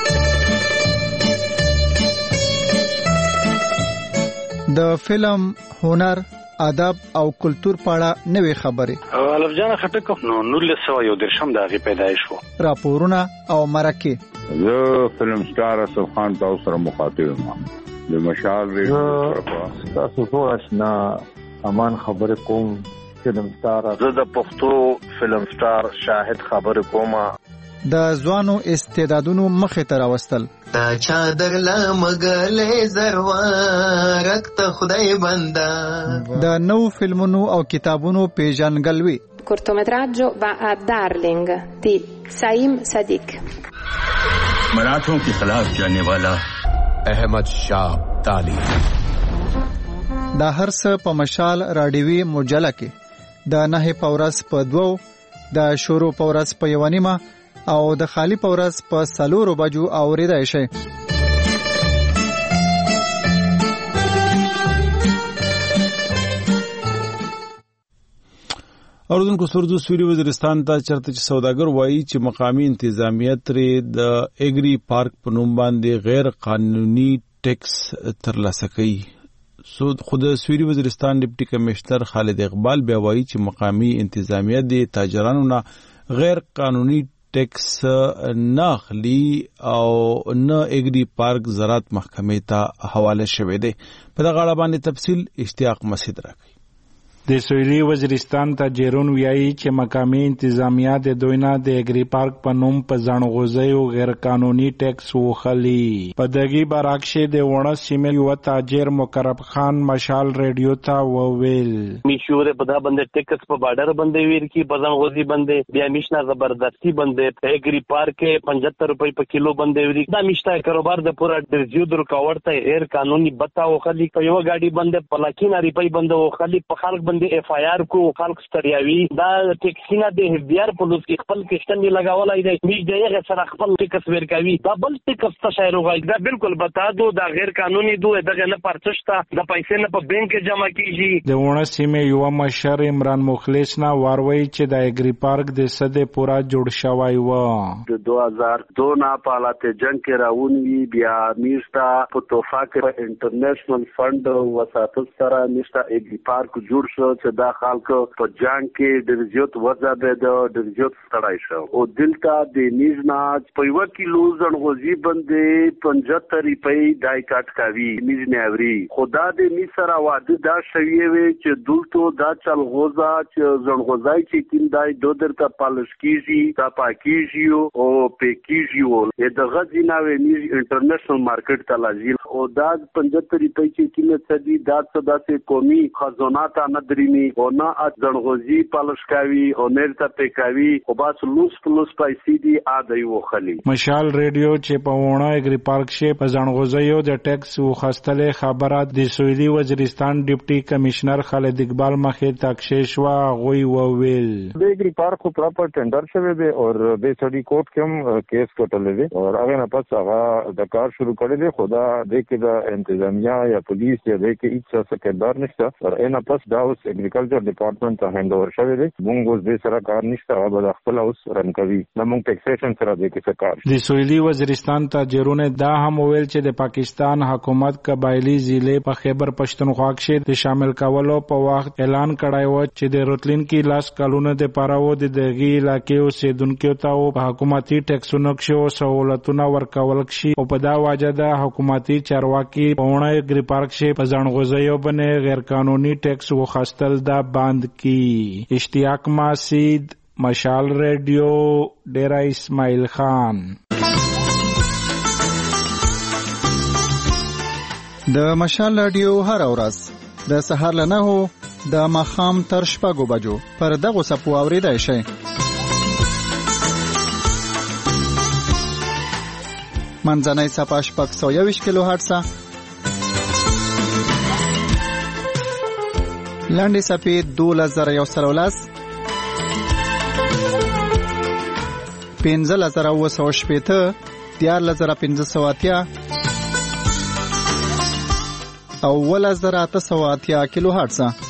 د فلم، هنر، ادب او کلچر په اړه نوې خبرې.
الف جان خټک نو نولس سوه یو درشم د هغې پیدایش و.
راپورونه او مرکې.
زه فلم سټار اسف خان تاسو سره مخاطب یم. د مشال ریډیو تاسو ټول آشنا امان خبره کوم. فلم سټار زه د پښتو فلم سټار شاهد خبره کوم.
د ځوانو استعدادونو مخې ته راوستل.
تا چا درلا مګلې زروارک ته خدای بندا.
د نو فلمونو او کتابونو پیژنګلوي.
cortometraggio va a Darling di Saim Sadiq.
मराठों के खिलाफ जाने वाला अहमद शाह ताली.
دا هر څه په مشال راډیوي مجله کې د نه پورس په دوو، د شروع پورس په یو نیمه او د خالی پورس په سلورو بجو اوریدای شي.
اردن کو سردو سوری وزیرستان ته چرته چې سوداګر وایي چې مقامی انتظامیه ترې د ایګری پارک په نوم باندې غیر قانوني ټیکس ترلاسه کوي. سود خود سوری وزیرستان ډیپټي کمشنر خالد اقبال بیا وایي چې مقامی انتظامیه د تاجرانو نه غیر قانوني ټیکس نه اخلي او نه ایګری پارک زراعت محکمې ته حواله شوی دی. په دغه اړه باندې تفصیل اشتیاق مسعود راکوي.
د سویلي وزیرستان تاجرون ویایي چې مقامي انتظامیه د دوی نه د ایګری پارک په نوم په ځانغوځیو غیر قانوني ټیکس وخلي. په دغه برعکس د وړه سیمې یو تاجر مقرب خان مشال ریډیو ته وویل
میشوره په دا باندې ټیکس په بارډر باندې ویر کی په ځانغوځي باندې بیا میشنا زبردستی باندې په ایګری پارک پچهتر روپۍ په کیلو باندې ویر دا میشته کاروبار د پورا درځو د رکاوټ ته غیر قانوني بتا وخلي په یو گاډي باندې پلاکین روپۍ باندې وخلي په خلک باندې اف آی آر کو خلک ستړیاوي دا ټیکسینه د بیار پولیس کې خپل کشتن لګاولای دی میږ دغه سره خپل ټیکس ورکوي دا بل ټیکس ته شایلو غوښ دا بالکل بتا دو دا غیر قانوني دوه دغه نه پرچشتا د پیسې نه په بانک کې جمع کیږي
د ونه سیمه یو مشر عمران مخلص نا واروي چې د اګری پارک د سده پورا جوړ شوی و
د دوه هزار دو نه په حالت جنگ کې راونی بیا میشتا په توفا کې انټرنیشنل فند وساتل سره میشتا اګری پارک جوړ شو چې دا خلک په جنگ کې د زیات وځه د د زیات ستړای شو او دلته د میزنا په یو کیلو زنغوزي باندې پنځه روپۍ دای کټ کوي میز نیوري خدا دې می سره واده دا شوی وي چې دلته دا چل غوزا چې زنغوزای چې کین دای دو درته پالش کیږي تا پاکیږي او پکیږي د غزینا وی میز انټرنیشنل مارکیټ ته لازم او دا پنځه روپۍ چې کین صدی دا صدا سه قومي خزانات نه درینی او نه زنغوزي پالش کوي او نه ته پکاوي او بس لوس پلوس پیسې دی اده یو خلی
مشال ریډیو چې په وونه اګری پارک شي په ځنغوزیو د ټیکس وخستلې خبره د سویلي وزیرستان ډیپټي کمشنر خالد اقبال مخې تکشیش وا غوي وویل
د اګری پارک په پراپر ټندر شوی دی او د سړي کوټ کوم کیس کوټلې دی او هغه نه پس هغه د کار شروع کړی دی خدا د کې د انتظامیه یا پولیس یا د کې هیڅ څه کېدار نشته او نه پس دا اوس اګریکلچر ډپارټمنټ ته هند اور شوی دی موږ اوس د سره کار نشته هغه د خپل اوس رن کوي نو موږ ټیکسیشن سره د کې څه کار
د سویلي وزیرستان تاجرونه دا هم ویل چې د پاکستان حکومت قبایلی ضلع په خیبر پښتونخوا کې د شامل کولو په وخت اعلان کړی و چې د روتلین کې لاس کالونه د پاراو د دغه علاقې اوسیدونکو ته په حکومتي ټیکسونو کې سہولتونه ورکول شي او په دا وجه د حکومتي چارواکي په ونه اګری پارک کې په ځنغوزیو باندې غیر قانوني ټیکس وخاستل دا بند کی اشتیاق ماسید مشال ریډیو ډیرا اسماعیل خان
د مشال رادیو هر ورځ د سهار له نهو د ماښام تر شپږو بجو پر دغه سپو اوریدای شئ منځنۍ صفحه شپږ سوه یوویشت کیلو هرټزه لنډې صفحې دولس زره یو سل او لس پنځلس زره اوه سوه شپېته دیارلس زره پنځه سوه اتیا او اوولس زره اته سوه اتیا کیلو هرټزه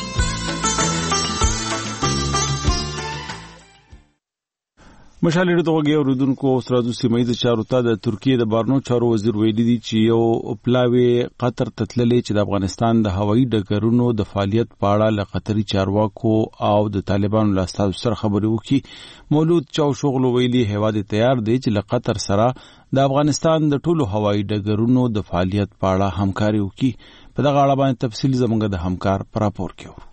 مشال ریډیو ته وګورئ اوریدونکو اوس راځو سیمه چارو ته د ترکیې د بارنو چارو وزیر ویلي دی چې یو پلاوی قطر ته تللی چې د افغانستان د هوایي ډګرونو د فعالیت په اړه له قطري چارواکو او د طالبانو له استازو سره خبرې وکړي مولود چاوشوغلو ویلي هیواد تیار دی چې له قطر سره د افغانستان د ټولو هوایي ډګرونو د فعالیت په اړه همکاري وکړي په دغه اړه باندې تفصیل زموږ د همکار پر راپور کې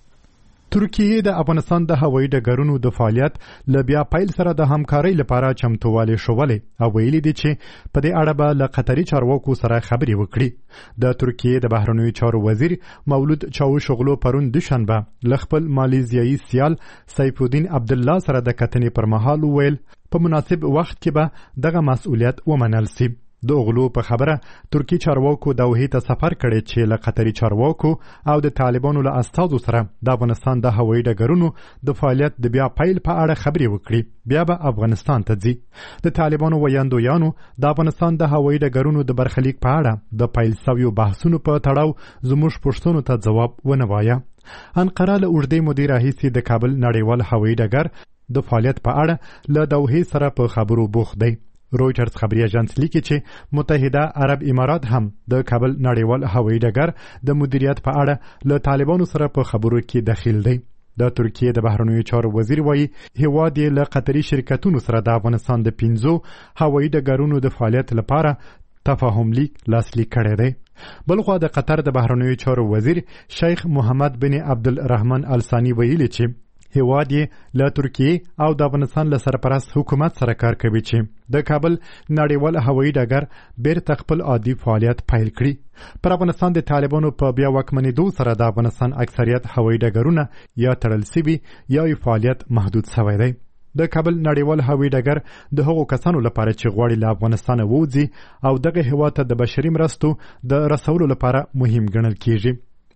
ترکیه د افغانستان د هوایي ډګرونو د فعالیت ل بیا پایل سره د همکارۍ لپاره چمتووالی شولې او ویلي دي چې په دې اړه به له قطري چارواکو سره خبرې وکړي د ترکیه د بهرنیو چارو وزیر مولود چاوشوغلو پرون دوشنبه ل خپل مالیزیایي سیال سیف الدین عبدالله سره د کتنې پر مهال ویل په مناسب وخت کې به دغه مسؤلیت ومنل شي د اوغلو په خبره ترکی چارواکو دوحې ته سفر کړی چې له قطري چارواکو او د طالبانو له استازو سره د افغانستان د هوایي ډګرونو د فعالیت د بیا پیل په اړه خبرې وکړي بیا به افغانستان ته ځي د طالبانو ویاندویانو د افغانستان د هوایي ډګرونو د برخلیک په اړه د پیل شویو بحثونو په تړاو زموږ پوښتنو ته ځواب ونه وایه انقره له اوږدې مودې راهیسې د کابل نړیوال هوایي ډګر د فعالیت په اړه له دوحې سره په خبرو بوخت دی رويټرز خبري اژانس لیکي چې متحده عرب امارات هم د کابل نړیوال هوایي ډګر د مدیریت په اړه له طالبانو سره په خبرو کې دخیل دی د ترکیه د بهرنیو چارو وزیر وایي هیواد یې له قطري شرکتونو سره د افغانستان د پنځو هوایي ډګرونو د فعالیت لپاره تفاهم لیک لاسلیک کړی دی بلخوا د قطر د بهرنیو چارو وزیر شیخ محمد بن عبدالرحمن الثانی ویلي چې هیواد یې له ترکیه او د افغانستان له سرپرست حکومت سره کار کوي چې د کابل نړیوال هوایي ډګر بیرته خپل عادي فعالیت پیل کړي پر افغانستان د طالبانو په بیا واکمنېدو سره د افغانستان اکثریت هوایي ډګرونه یا تړل شوي یا فعالیت محدود شوی دی د کابل نړیوال هوایي ډګر د هغو کسانو لپاره چې غواړي له افغانستانه ووځي او دغه هیواد ته د بشري مرستو د رسولو لپاره مهم ګڼل کیږي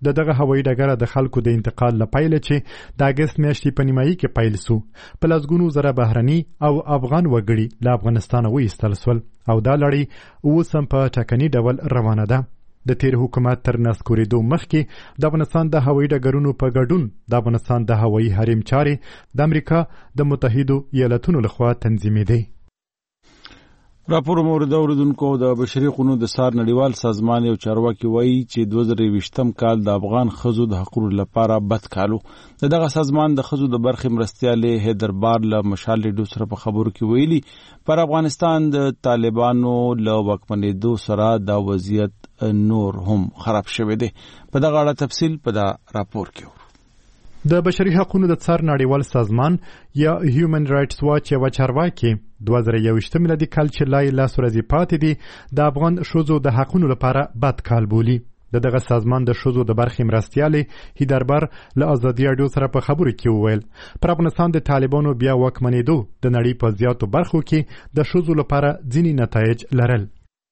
د دغه هوایي ډګر د خلکو د انتقال لپاره چې د اگست میاشتې په نیمایي کې پیل سو په لسګونو زره بهرني او افغان وګړي له افغانستان وایستل سول او دا لړۍ اوس هم په ټاکني ډول روانه ده. د تیر حکومت تر نسکورېدو مخکې د افغانستان د هوایي ډګرونو په ګډون د افغانستان د هوایي حریم چارې د امریکا د متحدو ایالاتونو لخوا تنظیمېدې.
راپور مورد اوریدونکو د بشري حقوقو د سار نړیوال سازمان یو چارواکي وایي چې دوه زره یوویشتم کال د افغان ښځو د حقوقو لپاره بد کالو. دغه سازمان د ښځو د برخې مرستیالې هیدر بار له مشال ریډیو سره په خبرو کې ویلي پر افغانستان د طالبانو له واکمنېدو سره دا وضعیت نور هم خراب شوی دی. په دغه اړه تفصیل په دا راپور کې
د بشري حقوقو د څار نړیوال سازمان یا هیومن رائټس واچ یو چارواکي دوه زره یوویشت میلادي کال چې لا یې لس ورځې پاتې دي د افغان ښځو د حقوقو لپاره بد کال بولي. د دغه سازمان د ښځو د برخې مرستیالې هیدربر له ازادي راډیو سره په خبرو کې وویل پر افغانستان د طالبانو بیا واکمنېدو د نړۍ په زیاتو برخو کې د ښځو لپاره ځینې نتایج لرل.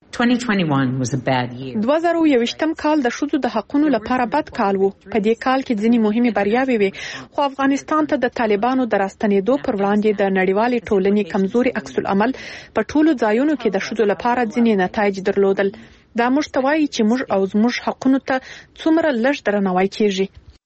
دوه زره یوویشتم کال د ښځو د حقوقو لپاره بد کال وو. په دې کال کې ځینې مهمې بریاوې وې خو افغانستان ته د طالبانو د راستنېدو پر وړاندې د نړیوالې ټولنې کمزوري عکس العمل په ټولو ځایونو کې د ښځو لپاره ځینې نتایج درلودل. دا موږ ته وایي چې موږ او زموږ حقوقو ته څومره لږ درناوی کیږي.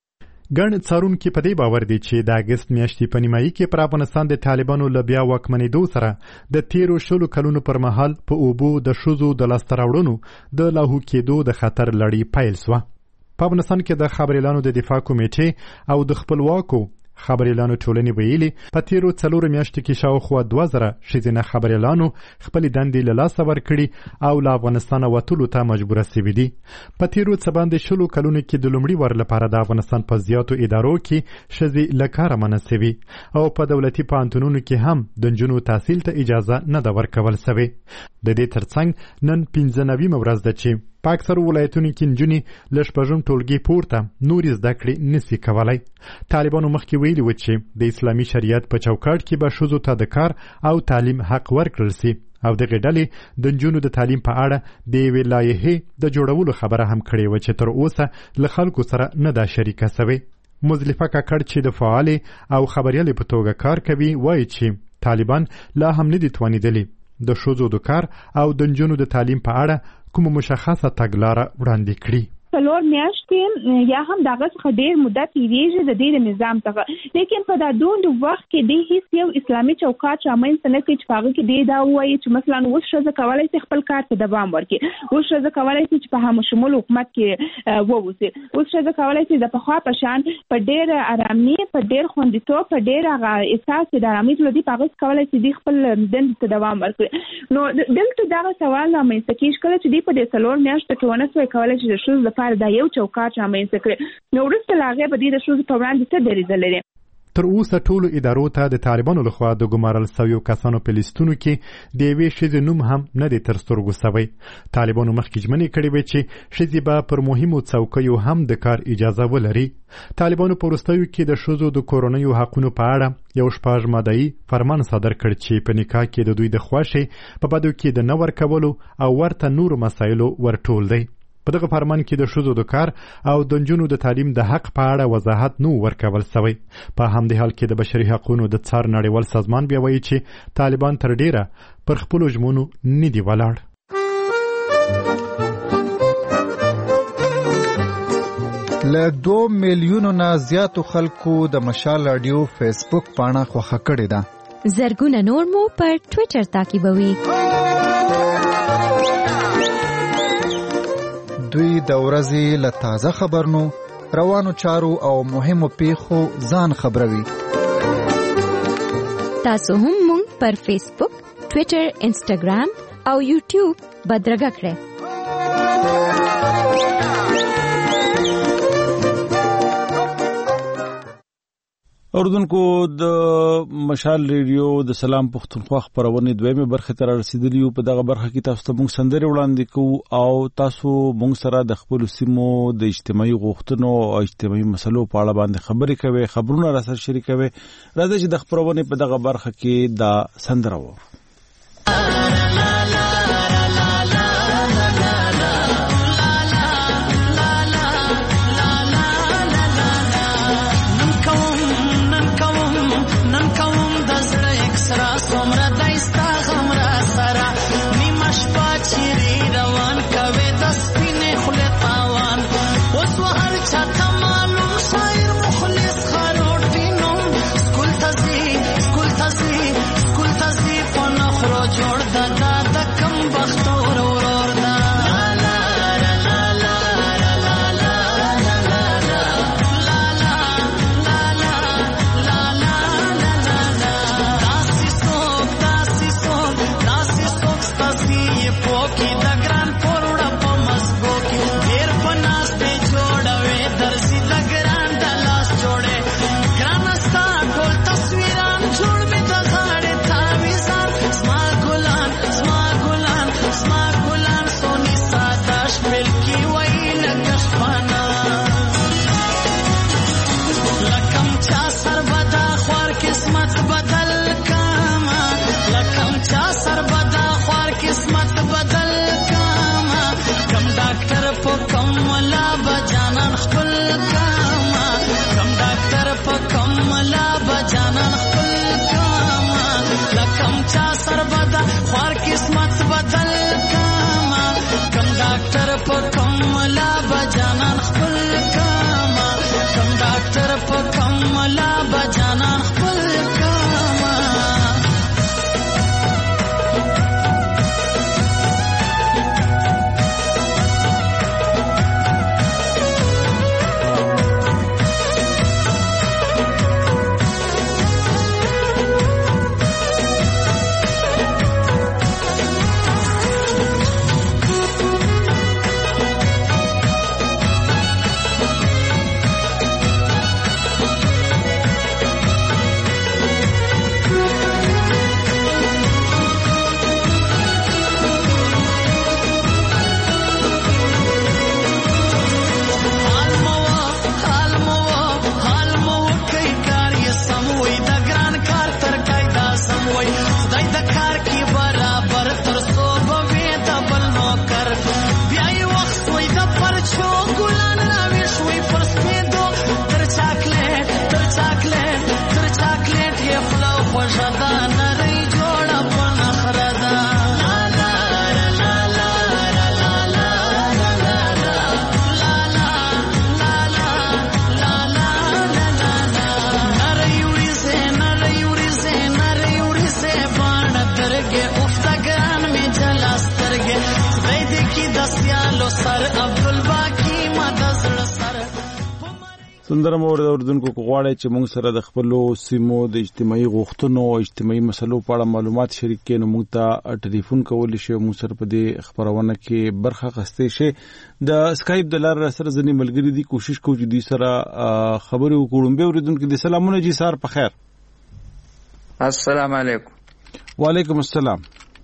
ګڼ څارونکي په دې باور دي چې د اگست میاشتې په نیمایي کې پر افغانستان د طالبانو له بیا واکمنېدو سره د تیرو شلو کلونو پر مهال په اوبو د ښځو د لاسته راوړنو د لاهو کېدو د خطر لړۍ پیل سوه. په افغانستان کې د خبریالانو د دفاع کمیټې او د خپلواکو خبریالانو ټولنې ویلي په تیرو څلورو میاشتو کې شاوخوا دوه زره ښځینه خبریالانو خپلې دندې له لاسه ورکړي او له افغانستانه وتلو ته مجبوره سوي دي. په تیرو څه باندې شلو کلونو کې د لومړي وار لپاره د افغانستان په زیاتو ادارو کې ښځې له کاره منع سوي او په دولتي پوهنتونونو کې هم د نجونو تحصیل ته اجازه نه ده ورکول سوې. د دې ترڅنګ نن پنځه نویمه ورځ ده چې په اکثرو ولایتونو کې نجونې له شپږم ټولګي پورته نورې زده کړې نسي کولی. طالبانو مخکې ویلي و چې د اسلامي شریعت په چوکاټ کې به ښځو ته د کار او تعلیم حق ورکړل سي او دغه ډلې د نجونو د تعلیم په اړه د یوې لایحې د جوړولو خبره هم کړې وه چې تر اوسه له خلکو سره نه ده شریکه سوې. مزدلفه کاکړ چې د فعالې او خبریالې په توګه کار کوي وایي چې طالبان لا هم نه دي توانېدلي د ښځو د کار او د نجونو د تعلیم په اړه کومه مشخصه تګلاره وړاندې کړي.
څلور میاشتې یا هم دغه څخه ډېر مدت تېرېږي د دې نظام څخه لیکن په دا دومره وخت کې دی هیڅ یو اسلامي چوکاټ رامنځته نه کړي چې په هغه کې دی دا ووایي چې مثلا اوس ښځه کولی شي خپل کار ته دوام ورکړي، اوس ښځه کولی شي چې په همشمول حکومت کې واوسي، اوس ښځه کولی شي د پخوا په شان په ډېر ارامي په ډېر خوندیتوب په ډېر هغه احساس د ارامۍ ولري په هغه کولی شي دی خپل دندې ته دوام ورکړي. نو دلته دغه سوال رامنځته کېږي کله چې دی په دې څلور میاشتو کې ونه سوی کولی شي د ښځو لپاره دا یو چوکاټ رامنځته کړي. نو وروسته له هغې به دوی د ښځو په وړاندې څه دریځه لري؟
تر اوسه ټولو ادارو ته د طالبانو لخوا د ګمارل سویو کسانو په لیستونو کې د یوې ښځې نوم هم نه دی تر سترګو سوی. طالبانو مخکې ژمنې کړې وې چې ښځې به پر مهمو څوکیو هم د کار اجازه ولري. طالبانو په وروستیو کې د ښځو د کورنیو حقونو په اړه یو شپږ ماده‌ای فرمان صادر کړ چې په نکاح کې د دوی د خوښې په بدو کې د نه ورکولو او ورته نورو مسایلو ورټول دی. په دغه فرمان کې د ښځو د کار او د نجونو د تعلیم د حق په اړه وضاحت نه ورکول سوی. په همدې حال کې د بشري حقوقو د څار نړیوال سازمان بیا وایي چې طالبان تر ډیره پر خپلو ژمنو نه دي ولاړ.
له دوه میلیونو نه زیاتو خلکو د مشال رادیو فیسبوک پاڼه خوښه کړې ده.
زرګونه نور مو پر ټویټر تعقیبوي.
دوی د ورځې له تازه خبرونو، روانو چارو او مهمو پیښو ځان خبروي.
تاسو هم مونږ پر فیسبوک، ټویټر، انسټاګرام او یوټیوب بدرګه کړئ.
اوردونکو د مشال ریډیو د سلام پښتونخوا خبرونه دویمه برخه تر رسیدلی په دغه برخه کې تاسو ته موږ سندري وړاندې کوو او تاسو موږ سره د خپل سیمو د اجتماعي غوښتنو او اجتماعي مسلو په اړه باندې خبرې کوي، خبرونه را سره شریکوي. راځي چې د خبرونه په دغه برخه کې دا سندره وو.
کوي د سپینې خولې تاوان اوس وهر چاته معلوم شاعر مخلص خاروټي نوم سکول ته ځي سکول ته ځي سکول ته ځي په نخرو جوړ د دا د کم بختو ورور دا خوار قسمت بدل کاما کم ډاکټر په کوم ملا بجانان خپل کاما کم ډاکټر په کوم ملا بجانان خپل کاما
سندره مور د اردوونکو غواړي چې موږ سره د خپل سیمو د اجتماعي غوښتنو او اجتماعي مسلو په اړه معلومات شریک کړي نو موږ ته ټلیفون کولی شي موږ سره په دې خبرونه کې برخه اخیستې شي د اسکایپ د لارې سره ځنې ملګری دي کوشش کوو چې دوی سره خبرې وکړو به اردوونکو د سلامونه جی سار په خیر
السلام علیکم
وعلیکم السلام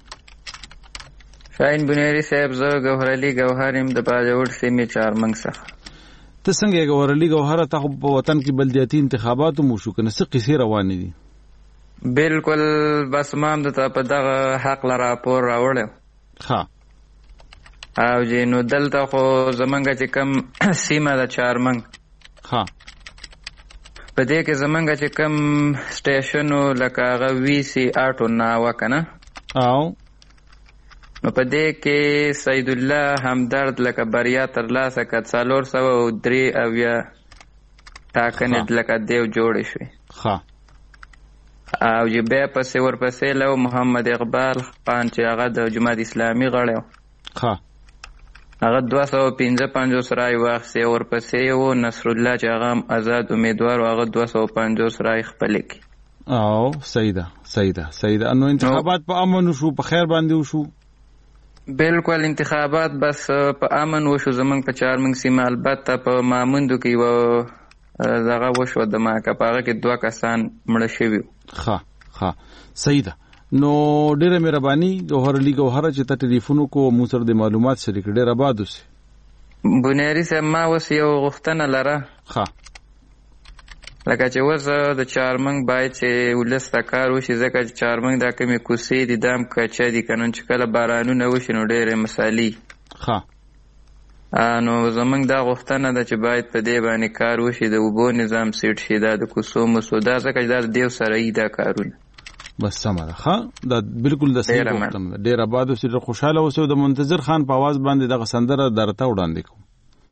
شاین بنيري صاحب زه ګوهر علي ګوهرم د باجوړ سیمې چارمنګ څخه
ته څنګه ګوهر علي ګوهر ته په وطن کې بلدیاتي انتخابات مو شو کنه څه قصې روانې دي
بالکل بس مام د ته په دغه حق لرا پور راوړل
ها
او جنو دلته خو زمونږ چې کم سیمه د چارمنګ
ها
په دې کې زمونږ چې کم سټیشنو لکه هغه وی سی اټو ناوه کنه
او
نو په دې کې سید الله همدرد لکه بریا تر لاسه کړ څلور سوه او درې اویا ټاکنې لکه دیو جوړې شوې
ښه
او چې بیا پسې ورپسې له محمد اقبال خان چې هغه د جماعت اسلامي غړی و
ښه
هغه دوه سوه پنځه پنځوس رای واخیستې ورپسې و نصر الله چې هغه هم آزاد امیدوار و هغه دوه سوه پنځوس رای خپلې کړي
او صحیح ده صحیح ده صحیح ده نو انتخابات په امن وشو په خیر باندې وشو
بالکل انتخابات بس په امن وشو زمونږ په چارمنګ سیمه البته په ماموندو کې و دغه وشو د ماکه په هغه کې دوه کسان مړه شوي
ښه ښه صحیح ده نو ډېره مهرباني ګوهر علي ګوهر چې ته ټلیفون وکړو موږ سره د معلومات شریک ډېر آباد اوسې
بنيري صاحب ما اوس یو غوښتنه لره
ښه
لکه چې اوس د چارمنګ باید چې ولس ته کار وشي ځکه چې چارمنګ دا کومې کوڅې دي دا هم کچه دي که نن چې کله بارانونه وشي نو ډېرې مسالې
ښه
نو زمونږ دا غوښتنه ده چې باید په دې باندې کار وشي د اوبو نظام سیټ شي دا د کوڅو مسو دا ځکه چې دا د دیو سره یي دا کارونه
بس سمره ښه دا بالکل د صحیح وختم ډیر آباد او ډیر خوشاله اوسو د منتظر خان په आवाज باندې دغه سندره درته وړاندې کوم.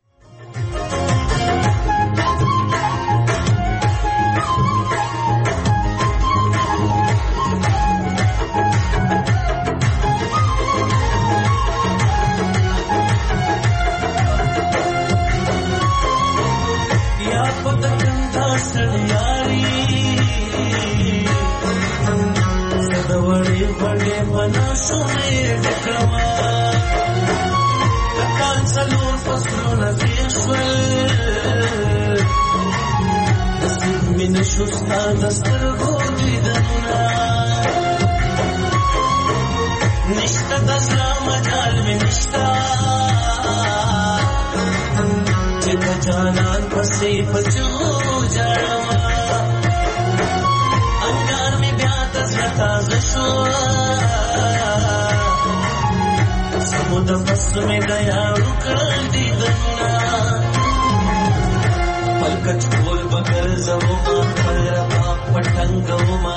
شستا دستر گودی دنونا نشتا دسلا مجال میں نشتا جتا جانان پسی پچو جارما انگار میں بیات ازلتا زشوا سمود فصل میں دیا رکل دی دنونا پلکچ کول بگر زوما پرپا پٹنگوما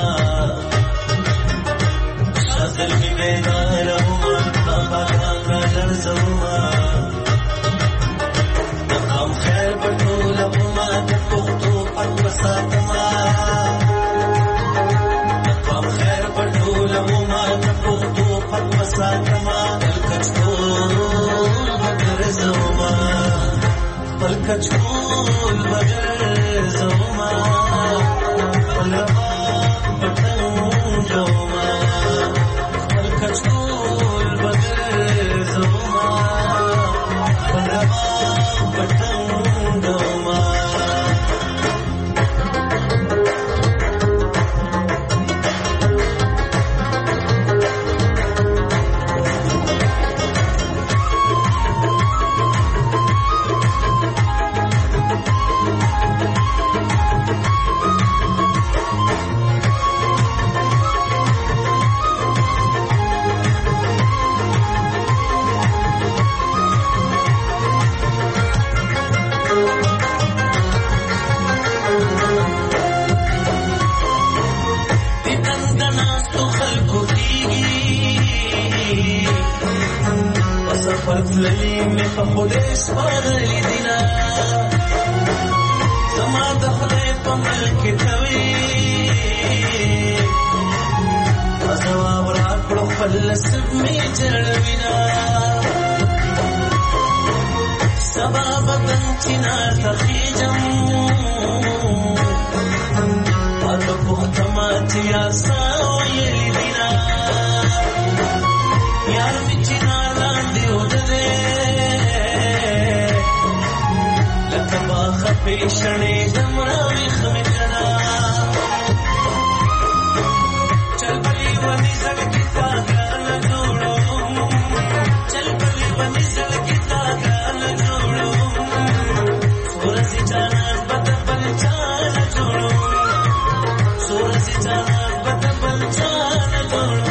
شادل می بیداروما بابا گانا لرزوما نقام خیر بطولوما دپختو پت بساتما نقام خیر بطولوما دپختو پت بساتما پلکچ کول بگر زوما پلکچ کول بگر زوما پلوا پتنگ جوما پلکچ کول بگر زوما پلوا پتنگ جوما للی می په خدای سپارلی دینا زما د خدای په ملک توي ازوا ورا کړو خلص می جړوینا سبب تنچنا تخیجم پاتو پختماتی آساو یلی دینا یار می چینا پیشنے جمرا ویخمجنا چل بلی ونی زلکی تاگا نجوڑو چل بلی ونی زلکی تاگا نجوڑو سورسی جانا بدا بلچانا جوڑو سورسی جانا بدا بلچانا جوڑو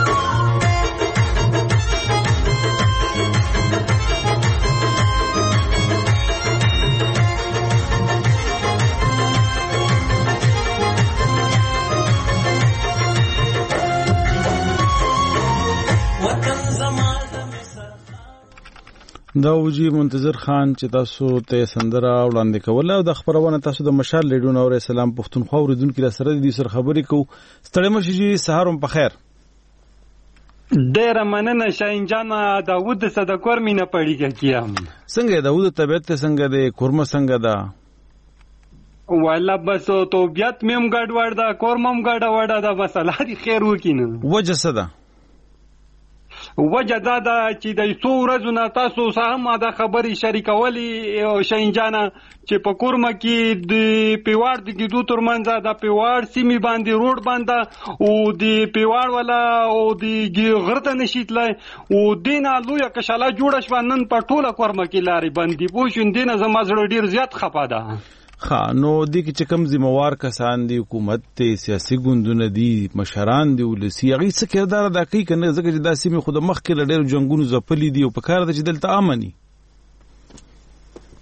دا وجی منتظر خان چې تاسو ته سندره وړاندې کوله او د خبرونه تاسو د مشال لیډون او اسلام پښتونخوا اوریدونکو له سره د سر خبرې کو ستړي مشي سهارم په خیر
ډیر مننه شاین جان داوود صدقور مینه پړیږي کیم
څنګه داوود طبيعت څنګه ده کورمه څنګه ده
والا بس طبيعت مم ګډوډ ده کورمم ګډوډ ده بس الله دې خیر وکینه
وجه څه ده
وجه دا ده چې د څو ورځو نه تاسو سره هم دا خبرې شریکولې شاین جان چې په کورمه کې د پیواړ د کېدو ترمنځ د پیواړ سیمې باندې روډ باندې او د پیواړ ولا او د غرته نشیتلای او دینه لویه کشاله جوړه شو نن په ټوله کورمه کې لاري باندې پوه شو دینه زما زړه ډیر زیات خپه ده
خا نو د کی چې کم ذمہوار کسان دي حکومت ته سیاسي ګوندونه دي مشران دي ولسی هغه څه کردار د کوي کنه ځکه چې د سیمې خود مخ کې ډېر جنگونو زپلې دي او په کار د چې دلته امني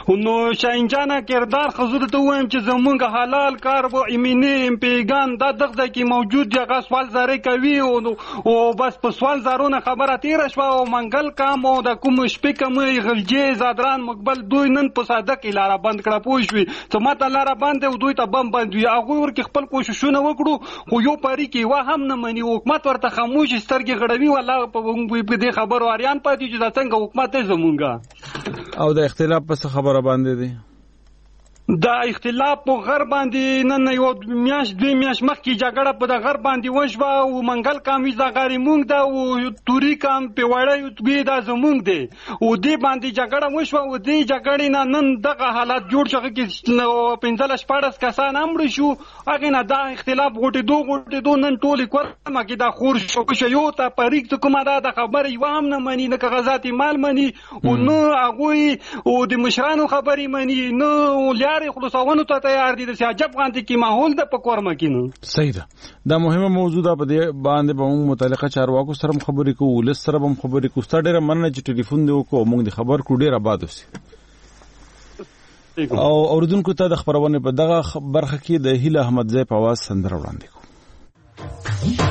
نو شاینجانه کردار خزر ته وایم چې زمونږ حلال کار و ایمینه پیغان دا دغه کې موجود دی هغه سوال زری کوي او بس په سوال زارونه خبره تیر شوه او منګل کام او د کوم شپې کوم غلجې زادران مقبل دوی نن په صادق لاره بند کړه پوه شوي ته ماته لاره بند او دوی ته بم بند وي هغه ورکه خپل کوششونه وکړو خو یو پاری کې وا هم نه مني حکومت ورته خاموش سترګې غړوي والله په دې خبرو اریان پاتې چې څنګه حکومت زمونږه
او د اختلاف په خبره باندې دی
دا اختلاف په غر باندې نن یو میاش دوی میاش مخکې جګړه په د غر باندې وشوه او منګل کام ویزا غاری مونږ دا او توري کام په وړه یو دا زمونږ دی او دې باندې جګړه وشوه او دې جګړې نه نن دغه حالات جوړ شوه چې پنځل شپږ کسان امر شو هغه نه دا اختلاف غوټې دوه غوټې دوه نن ټول کورمه کې دا خور شو یو ته پریک ته کومه دا خبره یو هم نه مني نه کاغذاتي مال مني او نو هغه او د مشرانو خبرې مني نو لار خلاصونو ته تیار دي د سیاجب غانتی کی ماحول د پکورمه کینو
صحیح ده دا مهمه موضوع ده په دې باندې به موږ متعلقه چارواکو سره خبرې کوو ولس سره هم خبرې کوو ستاره ډیره مننه چې ټلیفون دی وکړو موږ د خبر کو ډیره آباد اوسئ او اوردونکو ته د خبرونه په دغه برخه کې د هیله احمد زی په आवाज سندره وړاندې کوو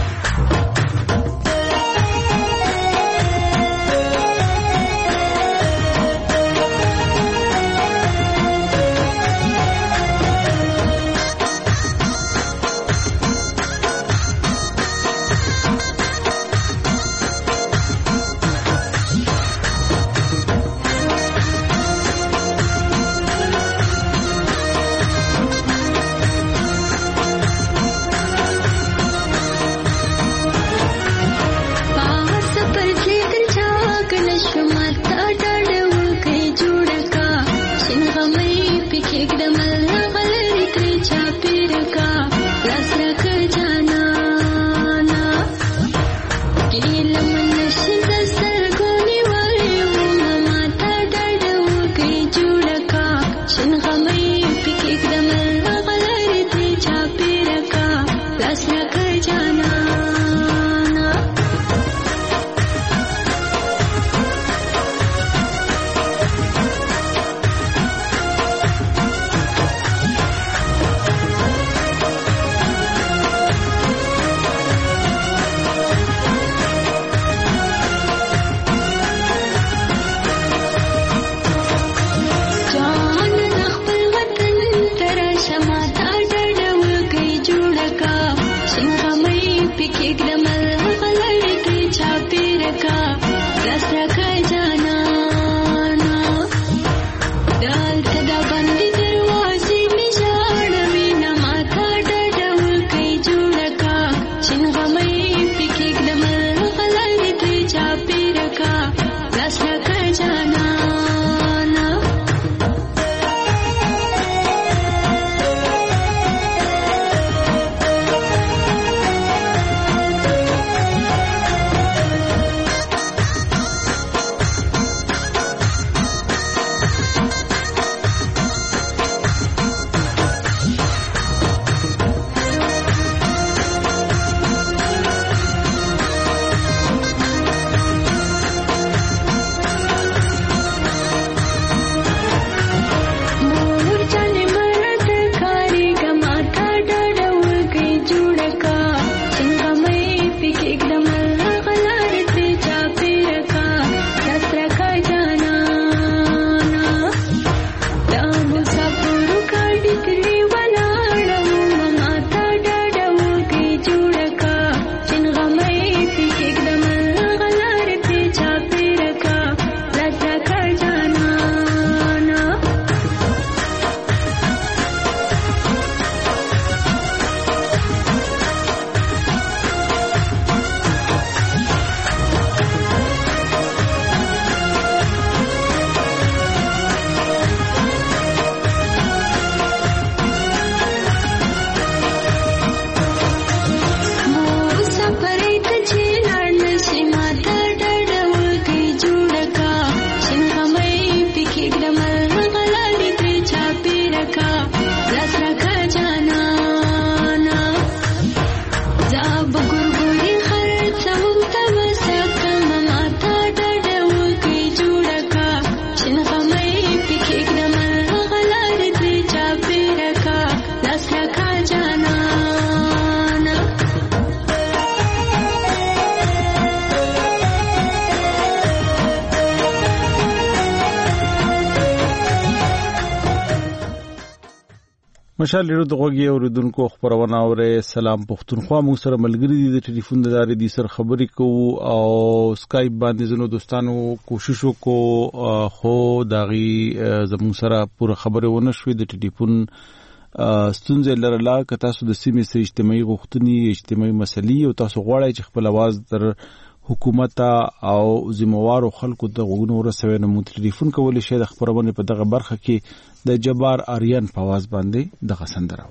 مشال ډیرو دغه اوریدونکو خبرونه اوره سلام پښتونخوا موږ سره ملګری دي د ټلیفون د لارې دي سر خبرې کوو او سکایپ باندې زنو دوستانو کوشش وکړو خو داغي زموږ سره پوره خبره ونه شوې د ټلیفون ستونزې لرله که تاسو د سیمې سره اجتماعي غوښتنې اجتماعي مسلې او تاسو غواړئ چې خپل आवाज در حکومت او ذمہوارو خلکو ته غوښنه ورسوي نو موږ ټلیفون کولای شئ د خبرونه په دغه برخه کې د جبار آریان په आवाज باندې دغه سندره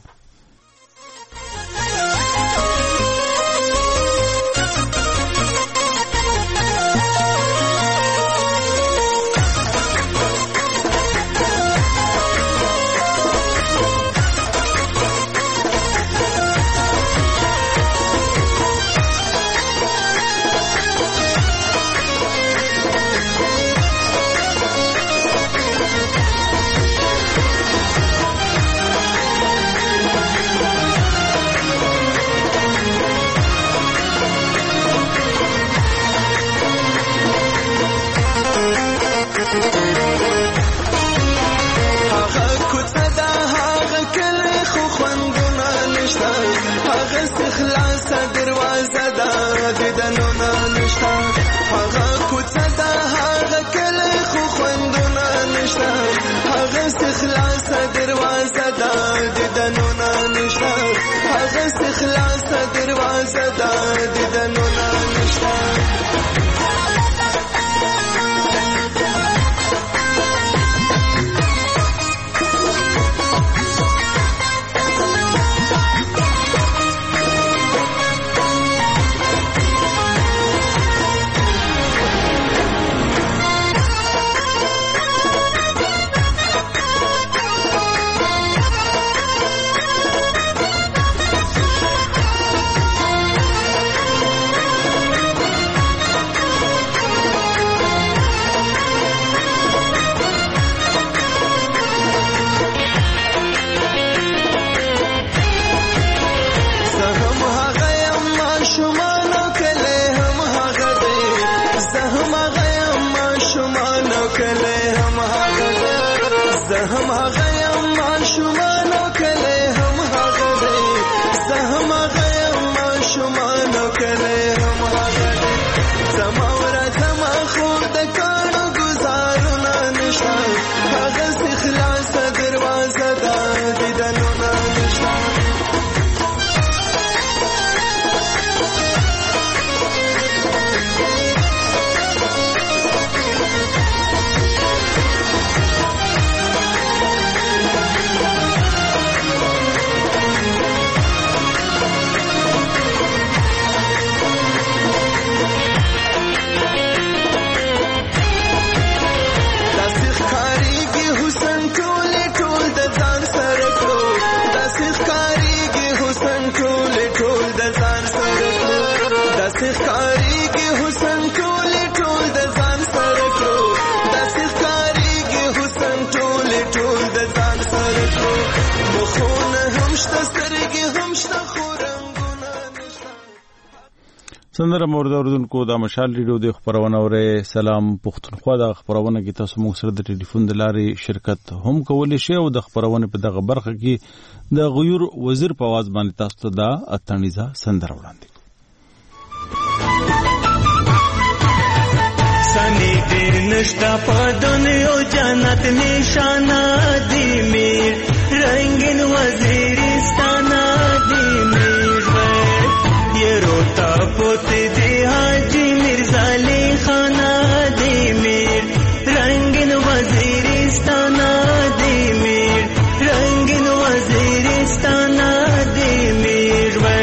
سندره مورد اوردونکو د مشال ریډیو د خبرونه اوره سلام پښتونخوا د خبرونه کې تاسو موږ سره د ټلیفون د لارې شرکت هم کولای شئ او د خبرونه په دغه برخه کې د غیور وزیر په आवाज باندې تاسو ته د اتنیزه سندره وړاندې
سنی دې نشتا په دنیا جنت نشانه دی میر رنگین وزیرستان دی میر ये रोता पोते दे हाजी मिर्जा अली खाना दे मीर रंगीन वजीरिस्ताना दे मीर रंगीन वजीरिस्ताना दे मीर वे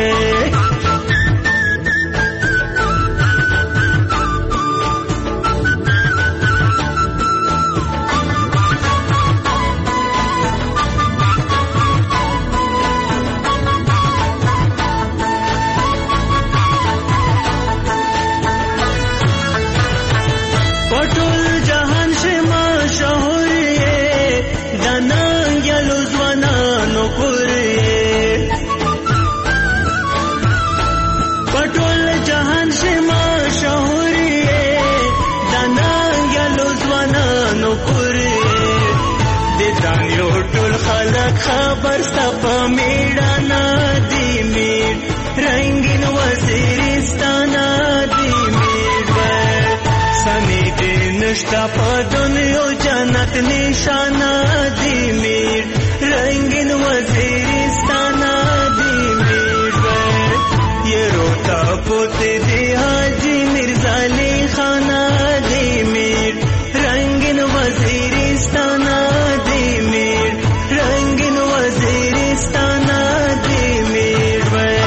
ټول خلک خبر سپ میړانا دی میر رنگین وزیرستان دی میر سمی دې نشتا په دنیا جنت نشانا دی میر رنگین وزیرستان دی میر یہ روتا پوتے دی حاجی مرزا علی خانہ دی میر رنگین وزیرستان دی میر رنگین وزیرستان دی میر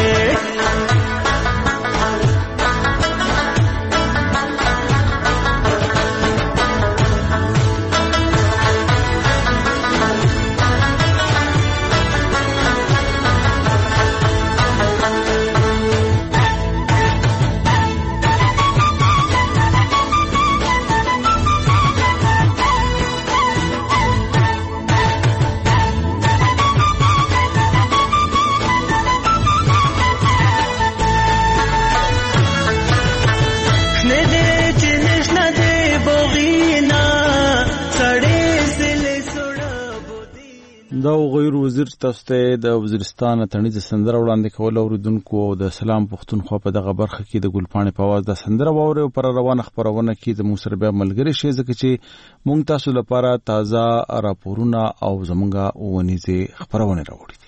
دا غیر وزیر تاسو ته د وزیرستان تنیز سندره وړاندې کول اوریدونکو او د سلام پښتونخوا په دغه برخه کې د ګلپاڼې په आवाज د سندره ووري او پر روانه خبرونه کې د موږ سره بیا ملګری شي ځکه چې موږ تاسو لپاره تازه راپورونه او زمونږه ونیزه خبرونه راوړي.